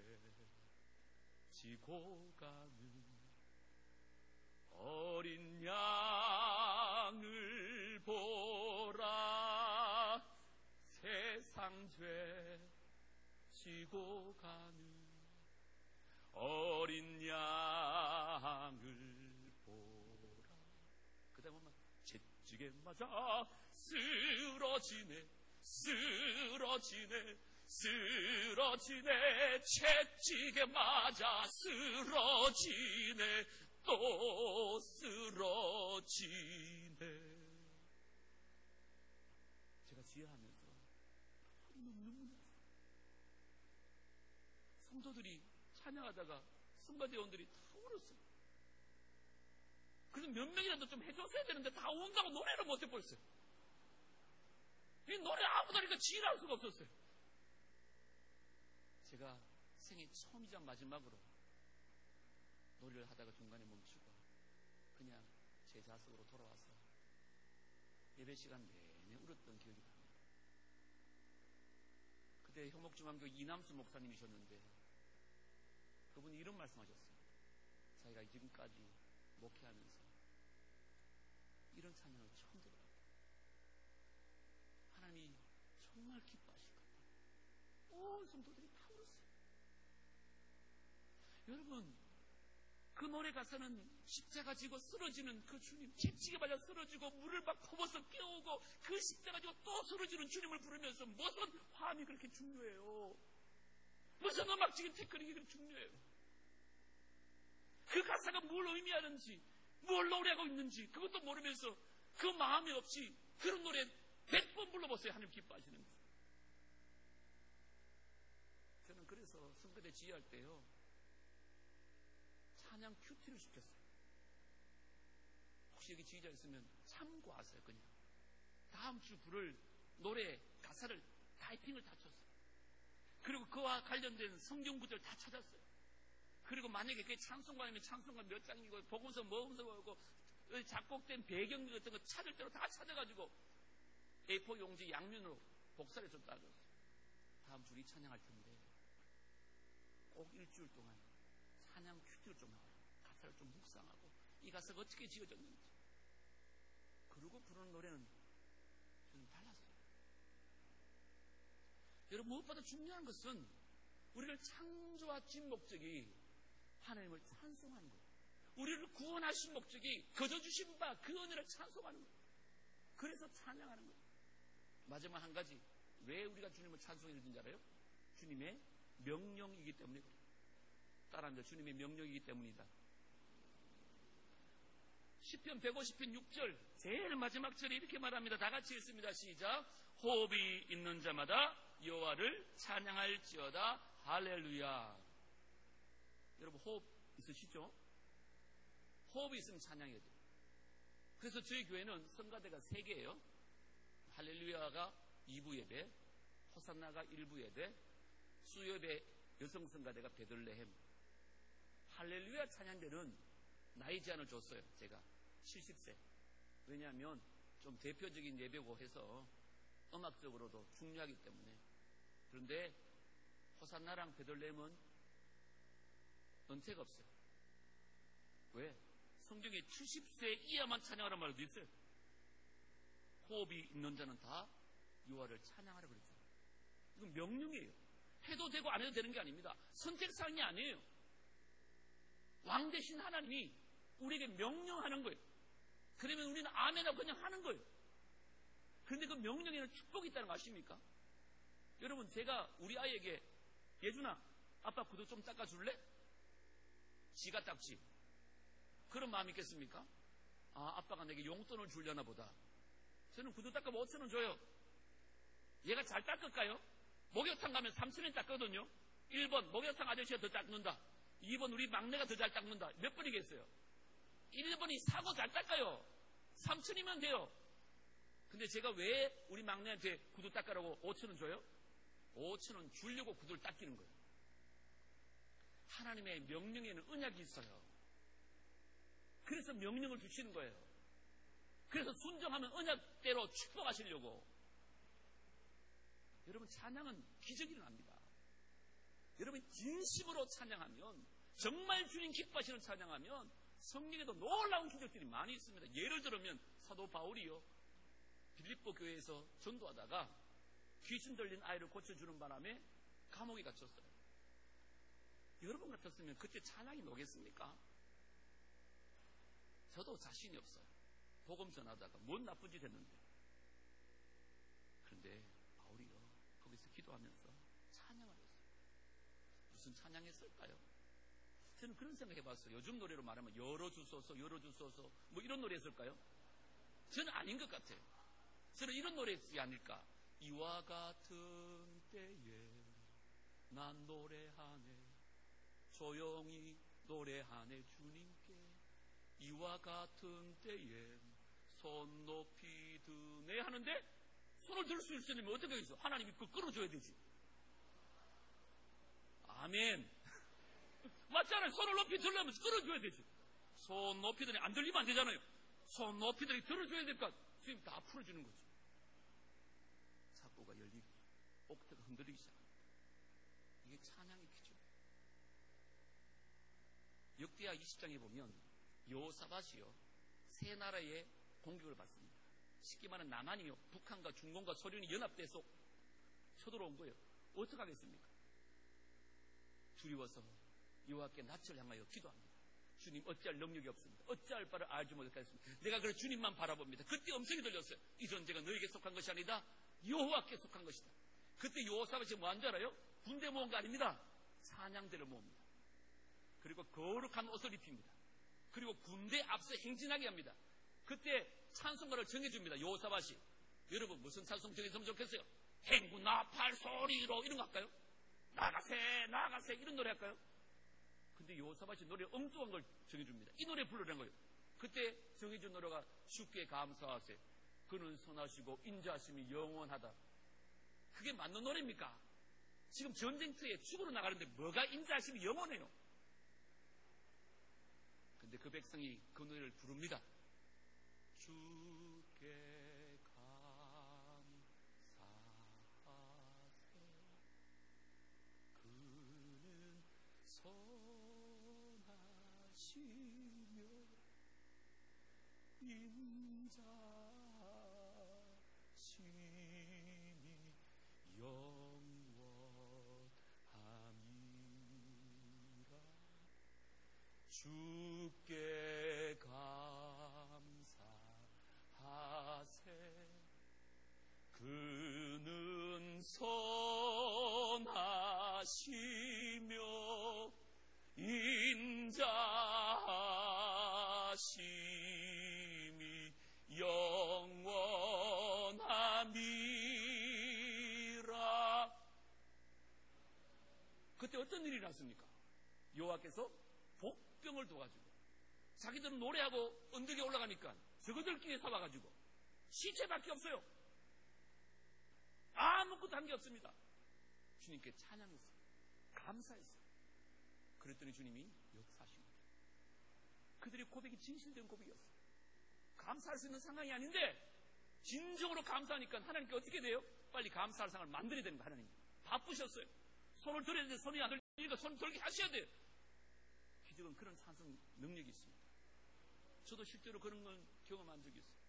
지고 가는 어린 양을 보라. 세상 죄 지고 가는 어린 양을 보라. 그 다음에 막 채찍에 맞아 쓰러지네, 쓰러지네, 쓰러지네, 채찍에 맞아 쓰러지네, 또 쓰러지네. 제가 지혜하면서 너무 났어요. 성도들이 찬양하다가 성가대원들이 다 울었어요. 그래서 몇 명이라도 좀 해줬어야 되는데 다 운다고 노래를 못 해버렸어요. 이 노래 아무도 하니까 지휘할 수가 없었어요. 제가 생애 처음이자 마지막으로 노래를 하다가 중간에 멈추고 그냥 제 자석으로 돌아와서 예배 시간 내내 울었던 기억이 납니다. 그때 효목중앙교 이남수 목사님이셨는데 그분이 이런 말씀하셨어요. 자기가 지금까지 목회하면서 이런 찬양을 처음 들어봤다. 하나님이 정말 기뻐하실 것 같다. 온 성도들이 다 울었어요. 여러분, 그 노래 가사는 십자가 지고 쓰러지는 그 주님, 채찍에 맞아 쓰러지고 물을 막 퍼부어서 깨우고 그 십자가 지고 또 쓰러지는 주님을 부르면서 무슨 화음이 그렇게 중요해요? 무슨 음악적인 테크닉이 그렇게 중요해요? 그 가사가 뭘 의미하는지, 뭘 노래하고 있는지 그것도 모르면서 그 마음이 없이 그런 노래 100번 불러보세요. 하나님 기뻐하시는지. 저는 그래서 성가대 지휘할 때요, 찬양 큐티를 시켰어요. 혹시 여기 지휘자 있으면 참고하세요. 그냥 다음 주 부를 노래 가사를 타이핑을 다 쳤어요. 그리고 그와 관련된 성경 구절 다 찾았어요. 그리고 만약에 그게 찬송가이면 찬송가 몇 장이고 복음서 뭐고 작곡된 배경 같은 거 찾을 대로 다 찾아가지고 A4 용지 양면으로 복사를 좀 따줬어요. 다음 주에 찬양할 텐데 꼭 일주일 동안 찬양 큐티를 좀 하고 가사를 좀 묵상하고 이 가사가 어떻게 지어졌는지 그러고 부르는 노래는 좀 달랐어요. 여러분, 무엇보다 중요한 것은 우리를 창조하신 목적이 하나님을 찬송하는 거예요. 우리를 구원하신 목적이 거저 주신 바 그 은혜를 찬송하는 거예요. 그래서 찬양하는 거예요. 마지막 한 가지, 왜 우리가 주님을 찬송해야 되는지 알아요? 주님의 명령이기 때문에 그래요. 따라합니다. 주님의 명령이기 때문이다. 시편 150편 6절 제일 마지막 절에 이렇게 말합니다. 다 같이 읽습니다. 시작. 호흡이 있는 자마다 여호와를 찬양할지어다. 할렐루야. 여러분, 호흡 있으시죠? 호흡이 있으면 찬양해야 돼요. 그래서 저희 교회는 성가대가 3개예요. 할렐루야가 2부 예배, 호산나가 1부 예배, 수요예배 여성 성가대가 베들레헴. 할렐루야 찬양대는 나이 제한을 줬어요. 제가 70세. 왜냐하면 좀 대표적인 예배고 해서 음악적으로도 중요하기 때문에. 그런데 호산나랑 베들레헴은 은퇴가 없어요. 왜? 성경에 70세 이하만 찬양하라는 말도 있어요. 호흡이 있는 자는 다 여호와를 찬양하라 그랬잖아요. 이건 명령이에요. 해도 되고 안 해도 되는 게 아닙니다. 선택사항이 아니에요. 왕 대신 하나님이 우리에게 명령하는 거예요. 그러면 우리는 아멘하고 그냥 하는 거예요. 그런데 그 명령에는 축복이 있다는 거 아십니까? 여러분, 제가 우리 아이에게 예준아, 아빠 구두 좀 닦아줄래? 지가 닦지. 그런 마음이 있겠습니까? 아, 아빠가 내게 용돈을 주려나 보다. 저는 구두 닦으면 5,000원 줘요. 얘가 잘 닦을까요? 목욕탕 가면 3,000원 닦거든요. 1번 목욕탕 아저씨가 더 닦는다. 2번 우리 막내가 더 잘 닦는다. 몇 번이겠어요? 1번이 사고 잘 닦아요. 3,000원이면 돼요. 근데 제가 왜 우리 막내한테 구두 닦으라고 5,000원 줘요? 5,000원 주려고 구두를 닦이는 거예요. 하나님의 명령에는 언약이 있어요. 그래서 명령을 주시는 거예요. 그래서 순종하면 언약대로 축복하시려고. 여러분, 찬양은 기적이 일어납니다. 여러분, 진심으로 찬양하면, 정말 주님 기뻐하시는 찬양하면 성경에도 놀라운 기적들이 많이 있습니다. 예를 들면 사도 바울이요, 빌립보 교회에서 전도하다가 귀신 들린 아이를 고쳐주는 바람에 감옥에 갇혔어요. 여러분 같았으면 그때 찬양이 나오겠습니까? 저도 자신이 없어요. 복음 전하다가 뭔 나쁜 짓 했는데. 그런데 바울이요, 거기서 기도하면서 찬양을 했어요. 무슨 찬양했을까요? 저는 그런 생각 해봤어요. 요즘 노래로 말하면 열어주소서 열어주소서 뭐 이런 노래 했을까요? 저는 아닌 것 같아요. 저는 이런 노래였지 아닐까. 이와 같은 때에 난 노래하네, 조용히 노래하네 주님께. 이와 같은 때에 손 높이 드네 하는데, 손을 들 수 있으면 어떻게 하겠어? 하나님이 그걸 끌어줘야 되지. 아멘. 맞잖아요. 손을 높이 들려면 끌어줘야 되지. 손 높이 드니 안 들리면 안 되잖아요. 손 높이 드니 들어줘야 될까? 주님 다 풀어주는 거죠. 창고가 열리고 옥태가 흔들리기 시작합니다. 이게 찬양의 기죠. 역대하 20장에 보면 여호사밧이요, 세 나라의 공격을 받습니다. 쉽게 말하면 남한이요, 북한과 중공과 소련이 연합돼서 쳐들어온 거예요. 어떻게 하겠습니까? 두려워서 여호와께 낯을 향하여 기도합니다. 주님, 어찌할 능력이 없습니다. 어찌할 바를 알지 못하겠습니다. 내가 그래 주님만 바라봅니다. 그때 음성이 들렸어요. 이 전쟁은 너에게 속한 것이 아니다, 여호와께 속한 것이다. 그때 여호사밧이 뭐 한 줄 알아요? 군대 모은 거 아닙니다. 찬양대를 모읍니다. 그리고 거룩한 옷을 입힙니다. 그리고 군대 앞서 행진하게 합니다. 그때 찬송가를 정해줍니다. 여호사밧이. 여러분, 무슨 찬송 정해주면 좋겠어요? 행군 나팔 소리로 이런 거 할까요? 나가세 나가세 이런 노래 할까요? 근데 여호사밧이 노래 엉뚱한 걸 정해줍니다. 이 노래 부르라는 거예요. 그때 정해준 노래가 주께 감사하세, 그는 선하시고 인자하심이 영원하다. 그게 맞는 노래입니까? 지금 전쟁터에 죽으러 나가는데 뭐가 인자하심이 영원해요? 근데 그 백성이 그 노래를 부릅니다. 주께 감사하세, 그때 어떤 일이 났습니까? 여호와께서 복병을 둬가지고 자기들은 노래하고 언덕에 올라가니까 저거들끼리 잡아가지고 시체밖에 없어요. 아무것도 한 게 없습니다. 주님께 찬양했어요. 감사했어요. 그랬더니 주님이 역사하십니다. 그들의 고백이 진실된 고백이었어요. 감사할 수 있는 상황이 아닌데 진정으로 감사하니까 하나님께 어떻게 돼요? 빨리 감사할 상황을 만들어야 되는 거. 하나님 바쁘셨어요. 손을 들어야 되는데 손이 안 들리니까 손을 들게 하셔야 돼요. 기적은 그런 찬송 능력이 있습니다. 저도 실제로 그런 걸 경험한 적이 있어요.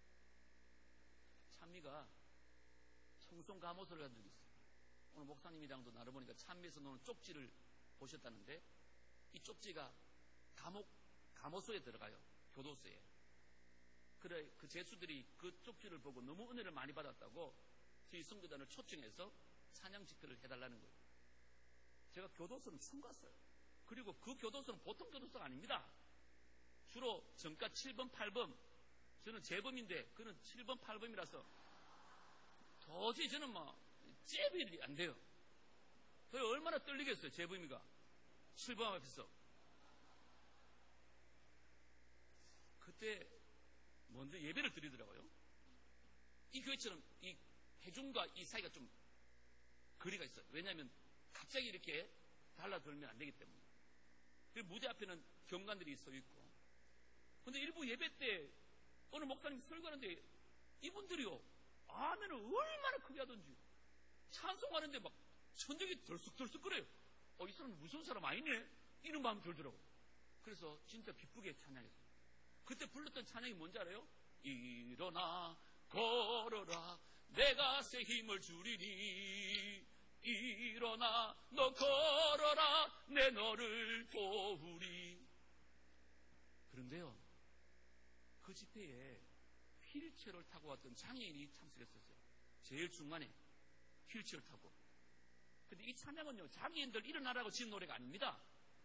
찬미가 청송 감호소를 한 적이 있어요. 오늘 목사님이랑도 나눠보니까 찬미에서 노는 쪽지를 보셨다는데 이 쪽지가 감호소에 들어가요. 교도소에. 그래 그 제수들이 그 쪽지를 보고 너무 은혜를 많이 받았다고 저희 성도단을 초청해서 찬양 집회를 해달라는 거예요. 제가 교도소는 처음 갔어요. 그리고 그 교도소는 보통 교도소가 아닙니다. 주로 정가 7번, 8번. 저는 재범인데 그는 7번, 8번이라서 도저히 저는 잽이 안 돼요. 그래 얼마나 떨리겠어요, 재범이가. 7번 앞에서. 그때 먼저 예배를 드리더라고요. 이 교회처럼 이 회중과 이 사이가 좀 거리가 있어요. 왜냐하면 갑자기 이렇게 달라들면 안 되기 때문에. 그리고 무대 앞에는 경관들이 서 있고. 근데 일부 예배 때 어느 목사님 설교하는데 이분들이요 아멘을 얼마나 크게 하던지 찬송하는데 막 천정이 덜쑥덜쑥거려요. 이 사람은 무서운 사람 아니네 이런 마음이 들더라고요. 그래서 진짜 기쁘게 찬양했어요. 그때 불렀던 찬양이 뭔지 알아요? 일어나 걸어라 내가 새 힘을 주리니 일어나 너 걸어라 내 너를 도우리. 그런데요 그 집회에 휠체어를 타고 왔던 장애인이 참석했었어요. 제일 중간에 휠체어를 타고. 근데 이 찬양은요 장애인들 일어나라고 지은 노래가 아닙니다.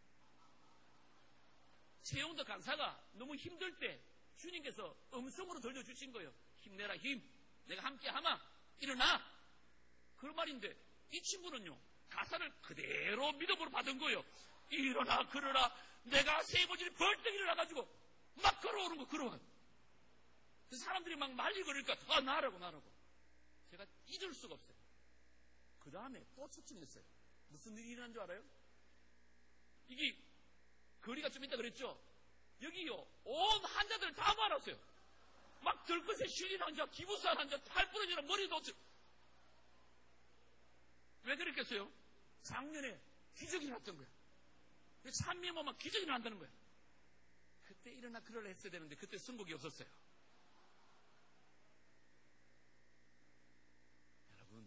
최용덕 강사가 너무 힘들 때 주님께서 음성으로 들려주신 거예요. 힘내라 힘 내가 함께 하마 일어나 그 말인데 이 친구는요 가사를 그대로 믿음으로 받은 거예요. 일어나 걸어라 내가 세 번째 벌떡 일어나가지고 막 걸어오는 거 걸어와. 사람들이 막 말리고 그러니까 나라고 제가 잊을 수가 없어요. 그 다음에 또 초청했어요. 무슨 일이 일어난 줄 알아요? 이게 거리가 좀 있다 그랬죠? 여기요 온 환자들 다 모아놨어요. 막 들것에 실린 환자, 기부스한 환자, 팔 부러지는 머리도 없어요. 왜 그랬겠어요? 작년에 기적이 났던 거야. 찬미에 보면 기적이 난다는 거야. 그때 일어나 그걸 했어야 되는데 그때 선곡이 없었어요. 여러분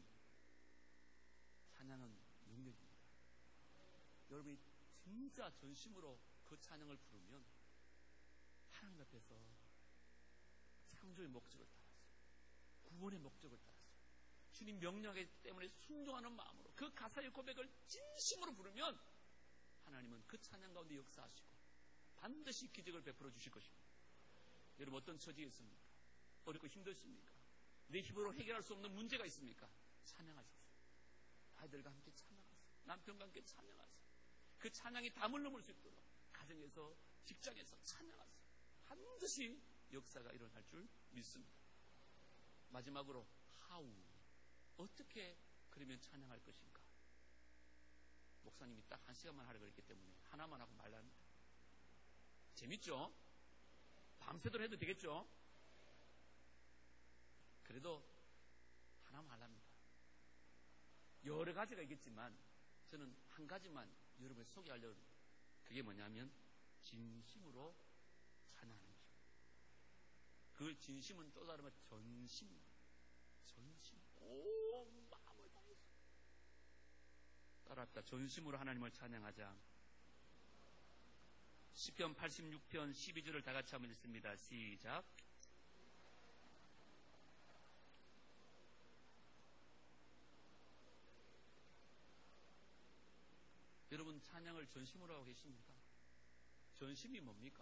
찬양은 능력입니다. 여러분이 진짜 전심으로 그 찬양을 부르면 하나님 앞에서 창조의 목적을 따라서 구원의 목적을 따라서 주님 명령하기 때문에 순종하는 마음으로 그 가사의 고백을 진심으로 부르면 하나님은 그 찬양 가운데 역사하시고 반드시 기적을 베풀어 주실 것입니다. 여러분 어떤 처지에 있습니까? 어렵고 힘드십니까? 내 힘으로 해결할 수 없는 문제가 있습니까? 찬양하십시오. 아이들과 함께 찬양하세요. 남편과 함께 찬양하세요. 그 찬양이 담을 넘을 수 있도록 가정에서 직장에서 찬양하세요. 반드시 역사가 일어날 줄 믿습니다. 마지막으로 how 어떻게 그러면 찬양할 것인가? 목사님이 딱 1시간만 하려고 그랬기 때문에 하나만 하고 말랍니다. 재밌죠? 밤새도록 해도 되겠죠? 그래도 하나만 하랍니다. 여러 가지가 있겠지만 저는 한 가지만 여러분에 소개하려고 합니다. 그게 뭐냐면 진심으로 찬양하는 것입니다. 그 진심은 또 다르면 전심 온 마음을 다해서 따라합시다. 전심으로 하나님을 찬양하자. 시편 86편 12절을 다 같이 한번 읽습니다. 시작. 여러분 찬양을 전심으로 하고 계십니까? 전심이 뭡니까?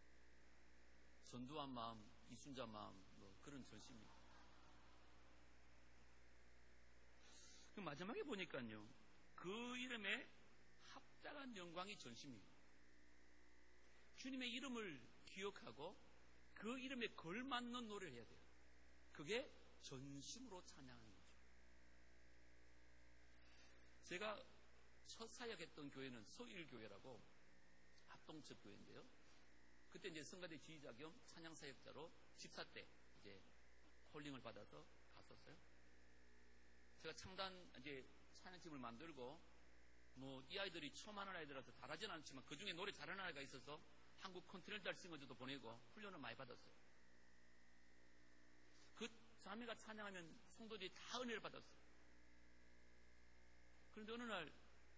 전두한 마음, 이순자 마음, 그런 전심입니다. 그 마지막에 보니까요, 그 이름에 합당한 영광이 전심이에요. 주님의 이름을 기억하고 그 이름에 걸맞는 노래를 해야 돼요. 그게 전심으로 찬양하는 거죠. 제가 첫 사역했던 교회는 서일교회라고 합동측 교회인데요. 그때 이제 성가대 지휘자 겸 찬양 사역자로 집사 때 이제 콜링을 받아서 갔었어요. 제가 창단 이제 찬양팀을 만들고 뭐 이 아이들이 처음 하는 아이들라서 잘하지는 않지만 그 중에 노래 잘하는 아이가 있어서 한국 컨티넨탈 싱어즈도 보내고 훈련을 많이 받았어요. 그 자매가 찬양하면 성도들이 다 은혜를 받았어요. 그런데 어느 날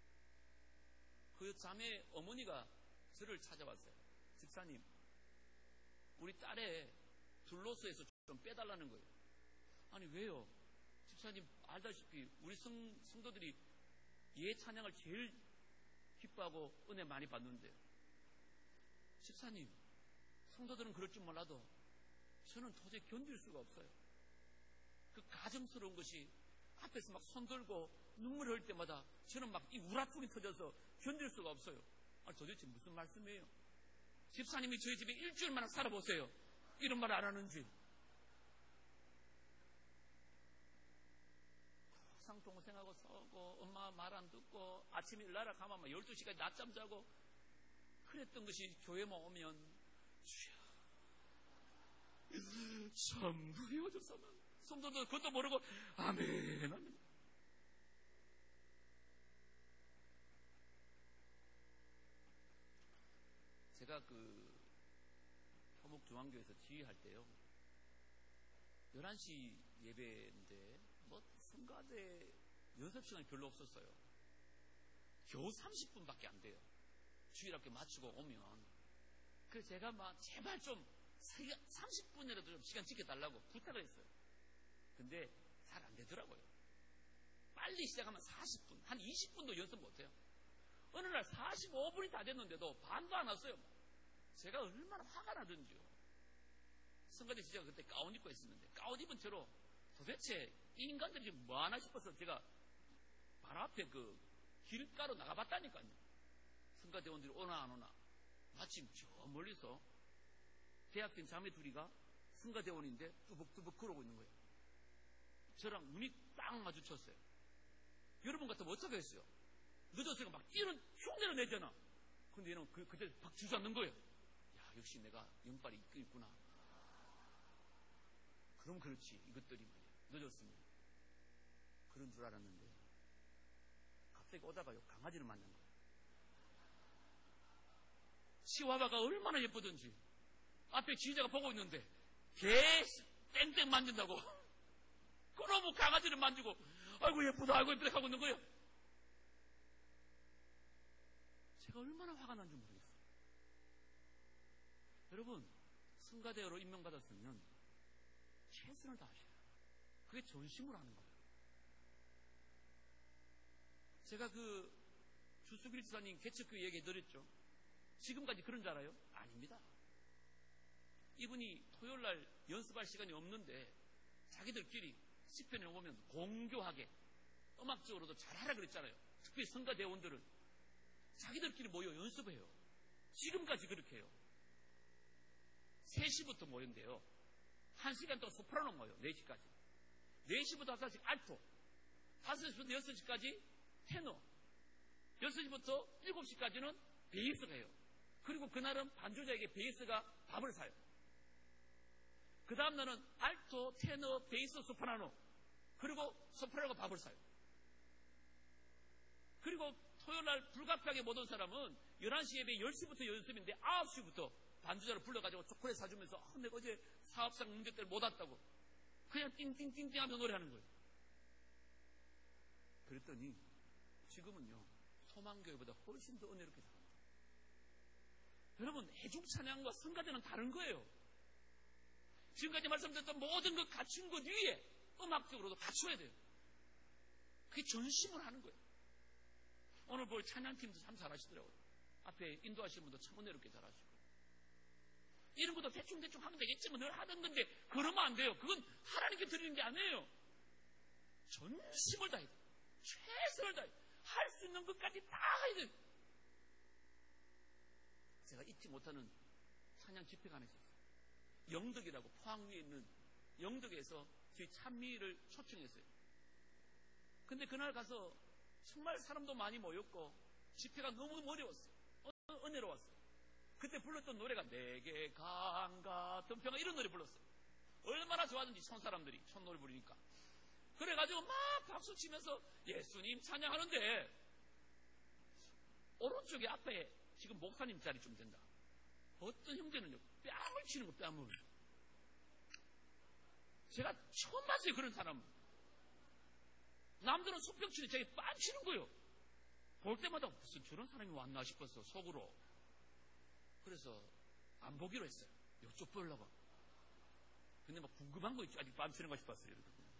그 자매 어머니가 저를 찾아왔어요. 집사님, 우리 딸의 둘로스에서 좀 빼달라는 거예요. 아니 왜요? 집사님 알다시피 우리 성도들이 예 찬양을 제일 기뻐하고 은혜 많이 받는데요. 집사님, 성도들은 그럴 줄 몰라도 저는 도저히 견딜 수가 없어요. 그 가증스러운 것이 앞에서 막 손들고 눈물 흘릴 때마다 저는 막 이 우라통이 터져서 견딜 수가 없어요. 아니 도대체 무슨 말씀이에요? 집사님이 저희 집에 일주일만 살아보세요. 이런 말 안 하는지. 항상 동생하고 싸우고 엄마 말 안 듣고 아침에 일나라 가면 12시까지 낮잠 자고 그랬던 것이 교회만 오면 주여 전부 헤어졌으면 성도들 그것도 모르고 아멘 아멘. 제가 그 효목중앙교에서 지휘할 때요 11시 예배인데 뭐 성가대 연습시간이 별로 없었어요. 겨우 30분밖에 안 돼요. 주일학교 마치고 오면. 그래서 제가 막 제발 좀 30분이라도 좀 시간 지켜달라고 부탁을 했어요. 근데 잘 안 되더라고요. 빨리 시작하면 40분, 한 20분도 연습 못해요. 어느 날 45분이 다 됐는데도 반도 안 왔어요. 제가 얼마나 화가 나든지요. 성가대 지휘자가 그때 가운 입고 있었는데 가운 입은 채로 도대체 이 인간들이 뭐 하나 싶어서 제가 바로 앞에 그 길가로 나가봤다니까요. 성가대원들이 오나 안 오나. 마침 저 멀리서 대학생 자매 둘이가 성가대원인데 뚜벅뚜벅 걸어오고 있는 거예요. 저랑 눈이 딱 마주쳤어요. 여러분 같으면 어쩌겠어요? 늦었으니까 막 뛰는 흉내를 내잖아. 근데 얘는 그때 박 주저앉는 거예요. 야, 역시 내가 영빨이 있구나. 그럼 그렇지. 이것들이 늦었으면. 그런 줄 알았는데 갑자기 오다가요 강아지를 만난 거예요. 치와와가 얼마나 예쁘던지 앞에 지휘자가 보고 있는데 개 땡땡 만진다고 그놈의 강아지를 만지고 아이고 예쁘다 아이고 예쁘다 하고 있는 거예요. 제가 얼마나 화가 난지 모르겠어요. 여러분 성가대로 임명받았으면 최선을 다하셔야 돼요. 그게 전심으로 하는 거예요. 제가 그 주수길 지사님 개척교회 얘기 드렸죠. 지금까지 그런 줄 알아요? 아닙니다. 이분이 토요일날 연습할 시간이 없는데 자기들끼리 시편에 오면 공교하게 음악적으로도 잘하라 그랬잖아요. 특히 성가대원들은 자기들끼리 모여 연습해요. 지금까지 그렇게 해요. 3시부터 모였는데요. 1시간 동안 소프라노 모여요. 4시까지. 4시부터 5시까지 알토. 5시부터 6시까지 테너. 6시부터 7시까지는 베이스가 해요. 그리고 그날은 반주자에게 베이스가 밥을 사요. 그 다음 날은 알토, 테너, 베이스, 소프라노. 그리고 소프라노가 밥을 사요. 그리고 토요일날 불가피하게 못 온 사람은 11시 예배 10시부터 연습인데 9시부터 반주자를 불러가지고 초콜릿 사주면서 내가 어제 사업상 문제 때문에 못 왔다고 그냥 띵띵띵띵 하면서 노래하는 거예요. 그랬더니 지금은요 소망교회보다 훨씬 더 은혜롭게 살아요. 여러분 해중 찬양과 성가대는 다른 거예요. 지금까지 말씀드렸던 모든 것 갖춘 것 위에 음악적으로도 갖춰야 돼요. 그게 전심을 하는 거예요. 오늘 볼 찬양팀도 참 잘하시더라고요. 앞에 인도하시는 분도 참 은혜롭게 잘하시고 이런 것도 대충대충 하면 되겠지만 늘 하던 건데 그러면 안 돼요. 그건 하나님께 드리는 게 아니에요. 전심을 다해야 돼요. 최선을 다해야 돼요. 할 수 있는 것까지 다 해야 돼요. 제가 잊지 못하는 찬양 집회가 하나 있었어요. 영덕이라고 포항 위에 있는 영덕에서 저희 찬미를 초청했어요. 근데 그날 가서 정말 사람도 많이 모였고 집회가 너무 어려웠어요. 은혜로웠어요. 그때 불렀던 노래가 내게 강 같은 평화 이런 노래 불렀어요. 얼마나 좋아하는지 촌사람들이 촌노래 부르니까. 그래가지고 막 박수 치면서 예수님 찬양하는데 오른쪽에 앞에 지금 목사님 자리 좀 된다. 어떤 형제는요 뺨을 치는 거 뺨을. 제가 처음 봤어요 그런 사람. 남들은 손뼉 치는 자기 뺨 치는 거예요. 볼 때마다 무슨 저런 사람이 왔나 싶었어 속으로. 그래서 안 보기로 했어요. 요쪽 보려고. 근데 막 궁금한 거 있죠. 아직 뺨 치는 거 싶었어요.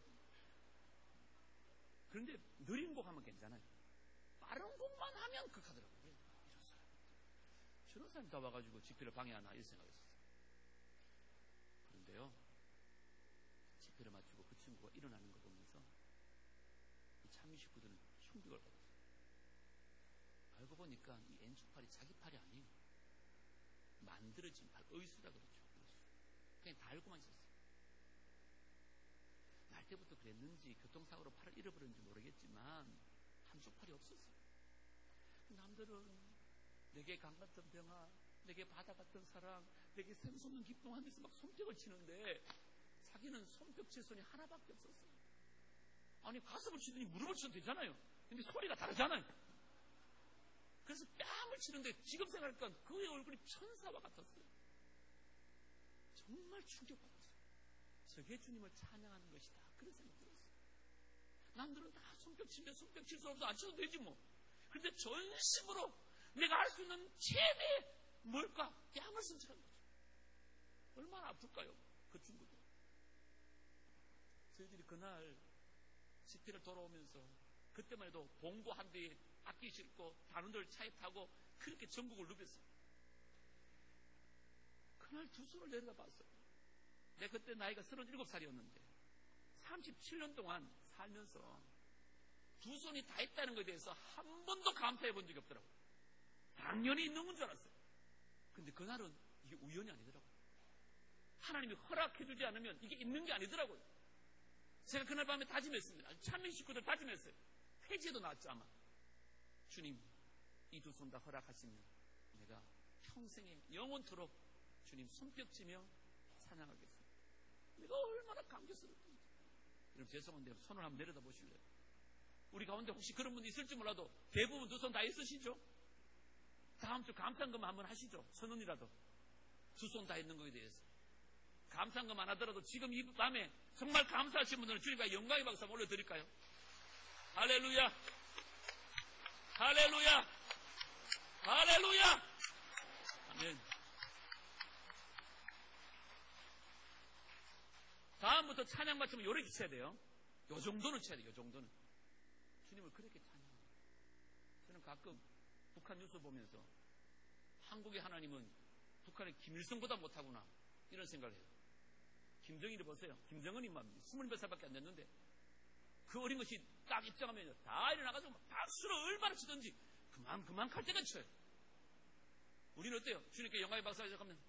그런데 느린 곡 하면 괜찮아요. 빠른 곡만 하면 극하더라고요. 이런 사람. 저런 사람이 다 와가지고 집회를 방해하나 이런 생각했어요. 그런데요. 집회를 마치고 그 친구가 일어나는 거 보면서 이 찬미 식구들은 충격을 받았어요. 알고 보니까 이 엔초팔이 자기 팔이 아니에요. 만들어진 팔, 의수라 그러죠. 그냥 다 알고만 있었어요. 날 때부터 그랬는지 교통사고로 팔을 잃어버렸는지 모르겠지만 한쪽 팔이 없었어요. 남들은 내게 강 같은 병아, 내게 바다 같은 사랑, 내게 샘솟는 기쁨 하면서 막 손뼉을 치는데 자기는 손뼉 칠 손이 하나밖에 없었어요. 아니 가슴을 치더니 무릎을 쳐도 되잖아요. 근데 소리가 다르잖아요. 그래서 뺨을 치는데 지금 생각하니까 그의 얼굴이 천사와 같았어요. 정말 충격받았어요. 저게 주님을 찬양하는 것이다. 그런 생각이 들었어요. 남들은 다 손뼉 치면 손뼉 칠 수 없어 안 쳐도 되지 뭐. 그런데 전심으로 내가 할 수 있는 최대 뭘까? 뺨을 선택한 거죠. 얼마나 아플까요? 그 친구들. 저희들이 그날 집회를 돌아오면서 그때만 해도 봉고 한 대에 악기 싣고 다른 데를 차에 타고 그렇게 전국을 누볐어요. 그날 두 손을 내려다봤어요. 내가 그때 나이가 37살이었는데 37년 동안 살면서 두 손이 다 있다는 것에 대해서 한 번도 감사해 본 적이 없더라고요. 당연히 있는 건 줄 알았어요. 근데 그날은 이게 우연이 아니더라고요. 하나님이 허락해 주지 않으면 이게 있는 게 아니더라고요. 제가 그날 밤에 다짐했습니다. 찬민 식구들 다짐했어요. 회지에도 나왔죠 아마. 주님 이 두 손 다 허락하시면 내가 평생에 영원토록 주님 손뼉치며 찬양하겠습니다. 내가 얼마나 감격스럽던지. 여러분 죄송한데 손을 한번 내려다 보실래요? 우리 가운데 혹시 그런 분 있을지 몰라도 대부분 두 손 다 있으시죠? 다음 주 감사한금 한번 하시죠. 1,000원이라도 두 손 다 있는 거에 대해서 감사한금 안 하더라도 지금 이 밤에 정말 감사하신 분들은 주님과 영광의 박수 한번 올려드릴까요? 할렐루야 할렐루야 할렐루야 아멘. 다음부터 찬양 맞추면 요렇게 쳐야 돼요. 요 정도는 쳐야 돼요. 요 정도는 주님을 그렇게 찬양합니다. 저는 가끔 북한 뉴스 보면서 한국의 하나님은 북한의 김일성보다 못하구나 이런 생각을 해요. 김정일을 보세요. 김정은이 20몇 살밖에 안 됐는데 그 어린 것이 딱 입장하면 다 일어나가지고 박수를 얼마나 치든지 그만 칼 때까지 쳐요. 우리는 어때요? 주님께 영광의 박수 하자고 하면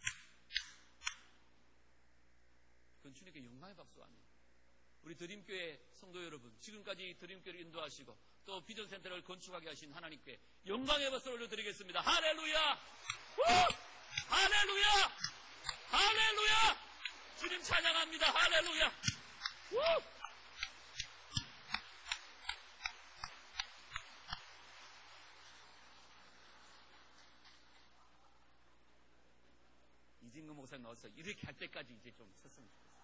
그건 주님께 영광의 박수가 아니에요. 우리 드림교회 성도 여러분, 지금까지 드림교회를 인도하시고 또 비전센터를 건축하게 하신 하나님께 영광의 박수를 올려드리겠습니다. 할렐루야! 할렐루야! 할렐루야! 주님 찬양합니다. 할렐루야! 이진구 목사님 나와서 이렇게 할 때까지 이제 좀 섰으면 좋겠어요.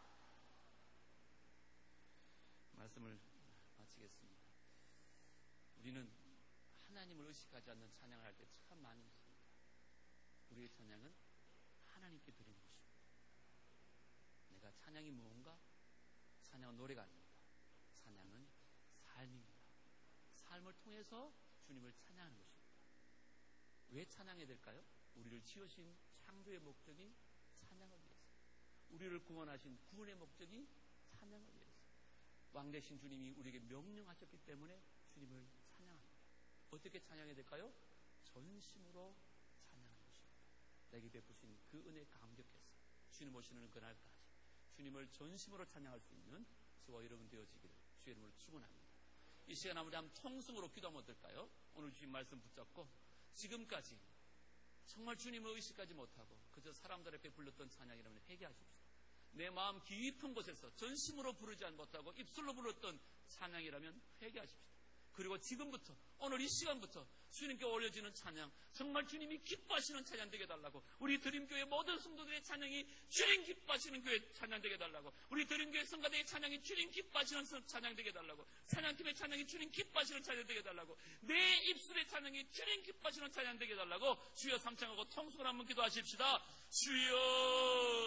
말씀을 마치겠습니다. 우리는 하나님을 의식하지 않는 찬양을 할 때 참 많이 있습니다. 우리의 찬양은 하나님께 드리는 것입니다. 내가 찬양이 무언가? 찬양은 노래가 아닙니다. 찬양은 삶입니다. 삶을 통해서 주님을 찬양하는 것입니다. 왜 찬양해야 될까요? 우리를 지으신 창조의 목적이 찬양을 위해서, 우리를 구원하신 구원의 목적이 찬양을 위해서, 왕 되신 주님이 우리에게 명령하셨기 때문에 주님을 찬양합니다. 어떻게 찬양해야 될까요? 전심으로 찬양하는 것입니다. 내게 베푸신 그 은혜에 감격해서 주님 오시는 그날까지 주님을 전심으로 찬양할 수 있는 저와 여러분 되어지기를 주의 이름으로 축원합니다. 이 시간 우리 한번 통성으로 기도하면 어떨까요? 오늘 주신 말씀 붙잡고 지금까지 정말 주님을 의식하지 못하고 그저 사람들에 베풀렸던 찬양이라면 회개하십시오. 내 마음 깊은 곳에서 전심으로 부르지 못하고 입술로 불렀던 찬양이라면 회개하십시오. 그리고 지금부터 오늘 이 시간부터 주님께 올려지는 찬양, 정말 주님이 기뻐하시는 찬양 되게 해달라고, 우리 드림교회 모든 성도들의 찬양이 주님 기뻐하시는 교회 찬양 되게 해달라고, 우리 드림교회 성가대의 찬양이 주님 기뻐하시는 찬양 되게 해달라고, 찬양팀의 찬양이 주님 기뻐하시는 찬양 되게 해달라고, 내 입술의 찬양이 주님 기뻐하시는 찬양 되게 해달라고 주여 삼창하고 통성을 한번 기도하십시다. 주여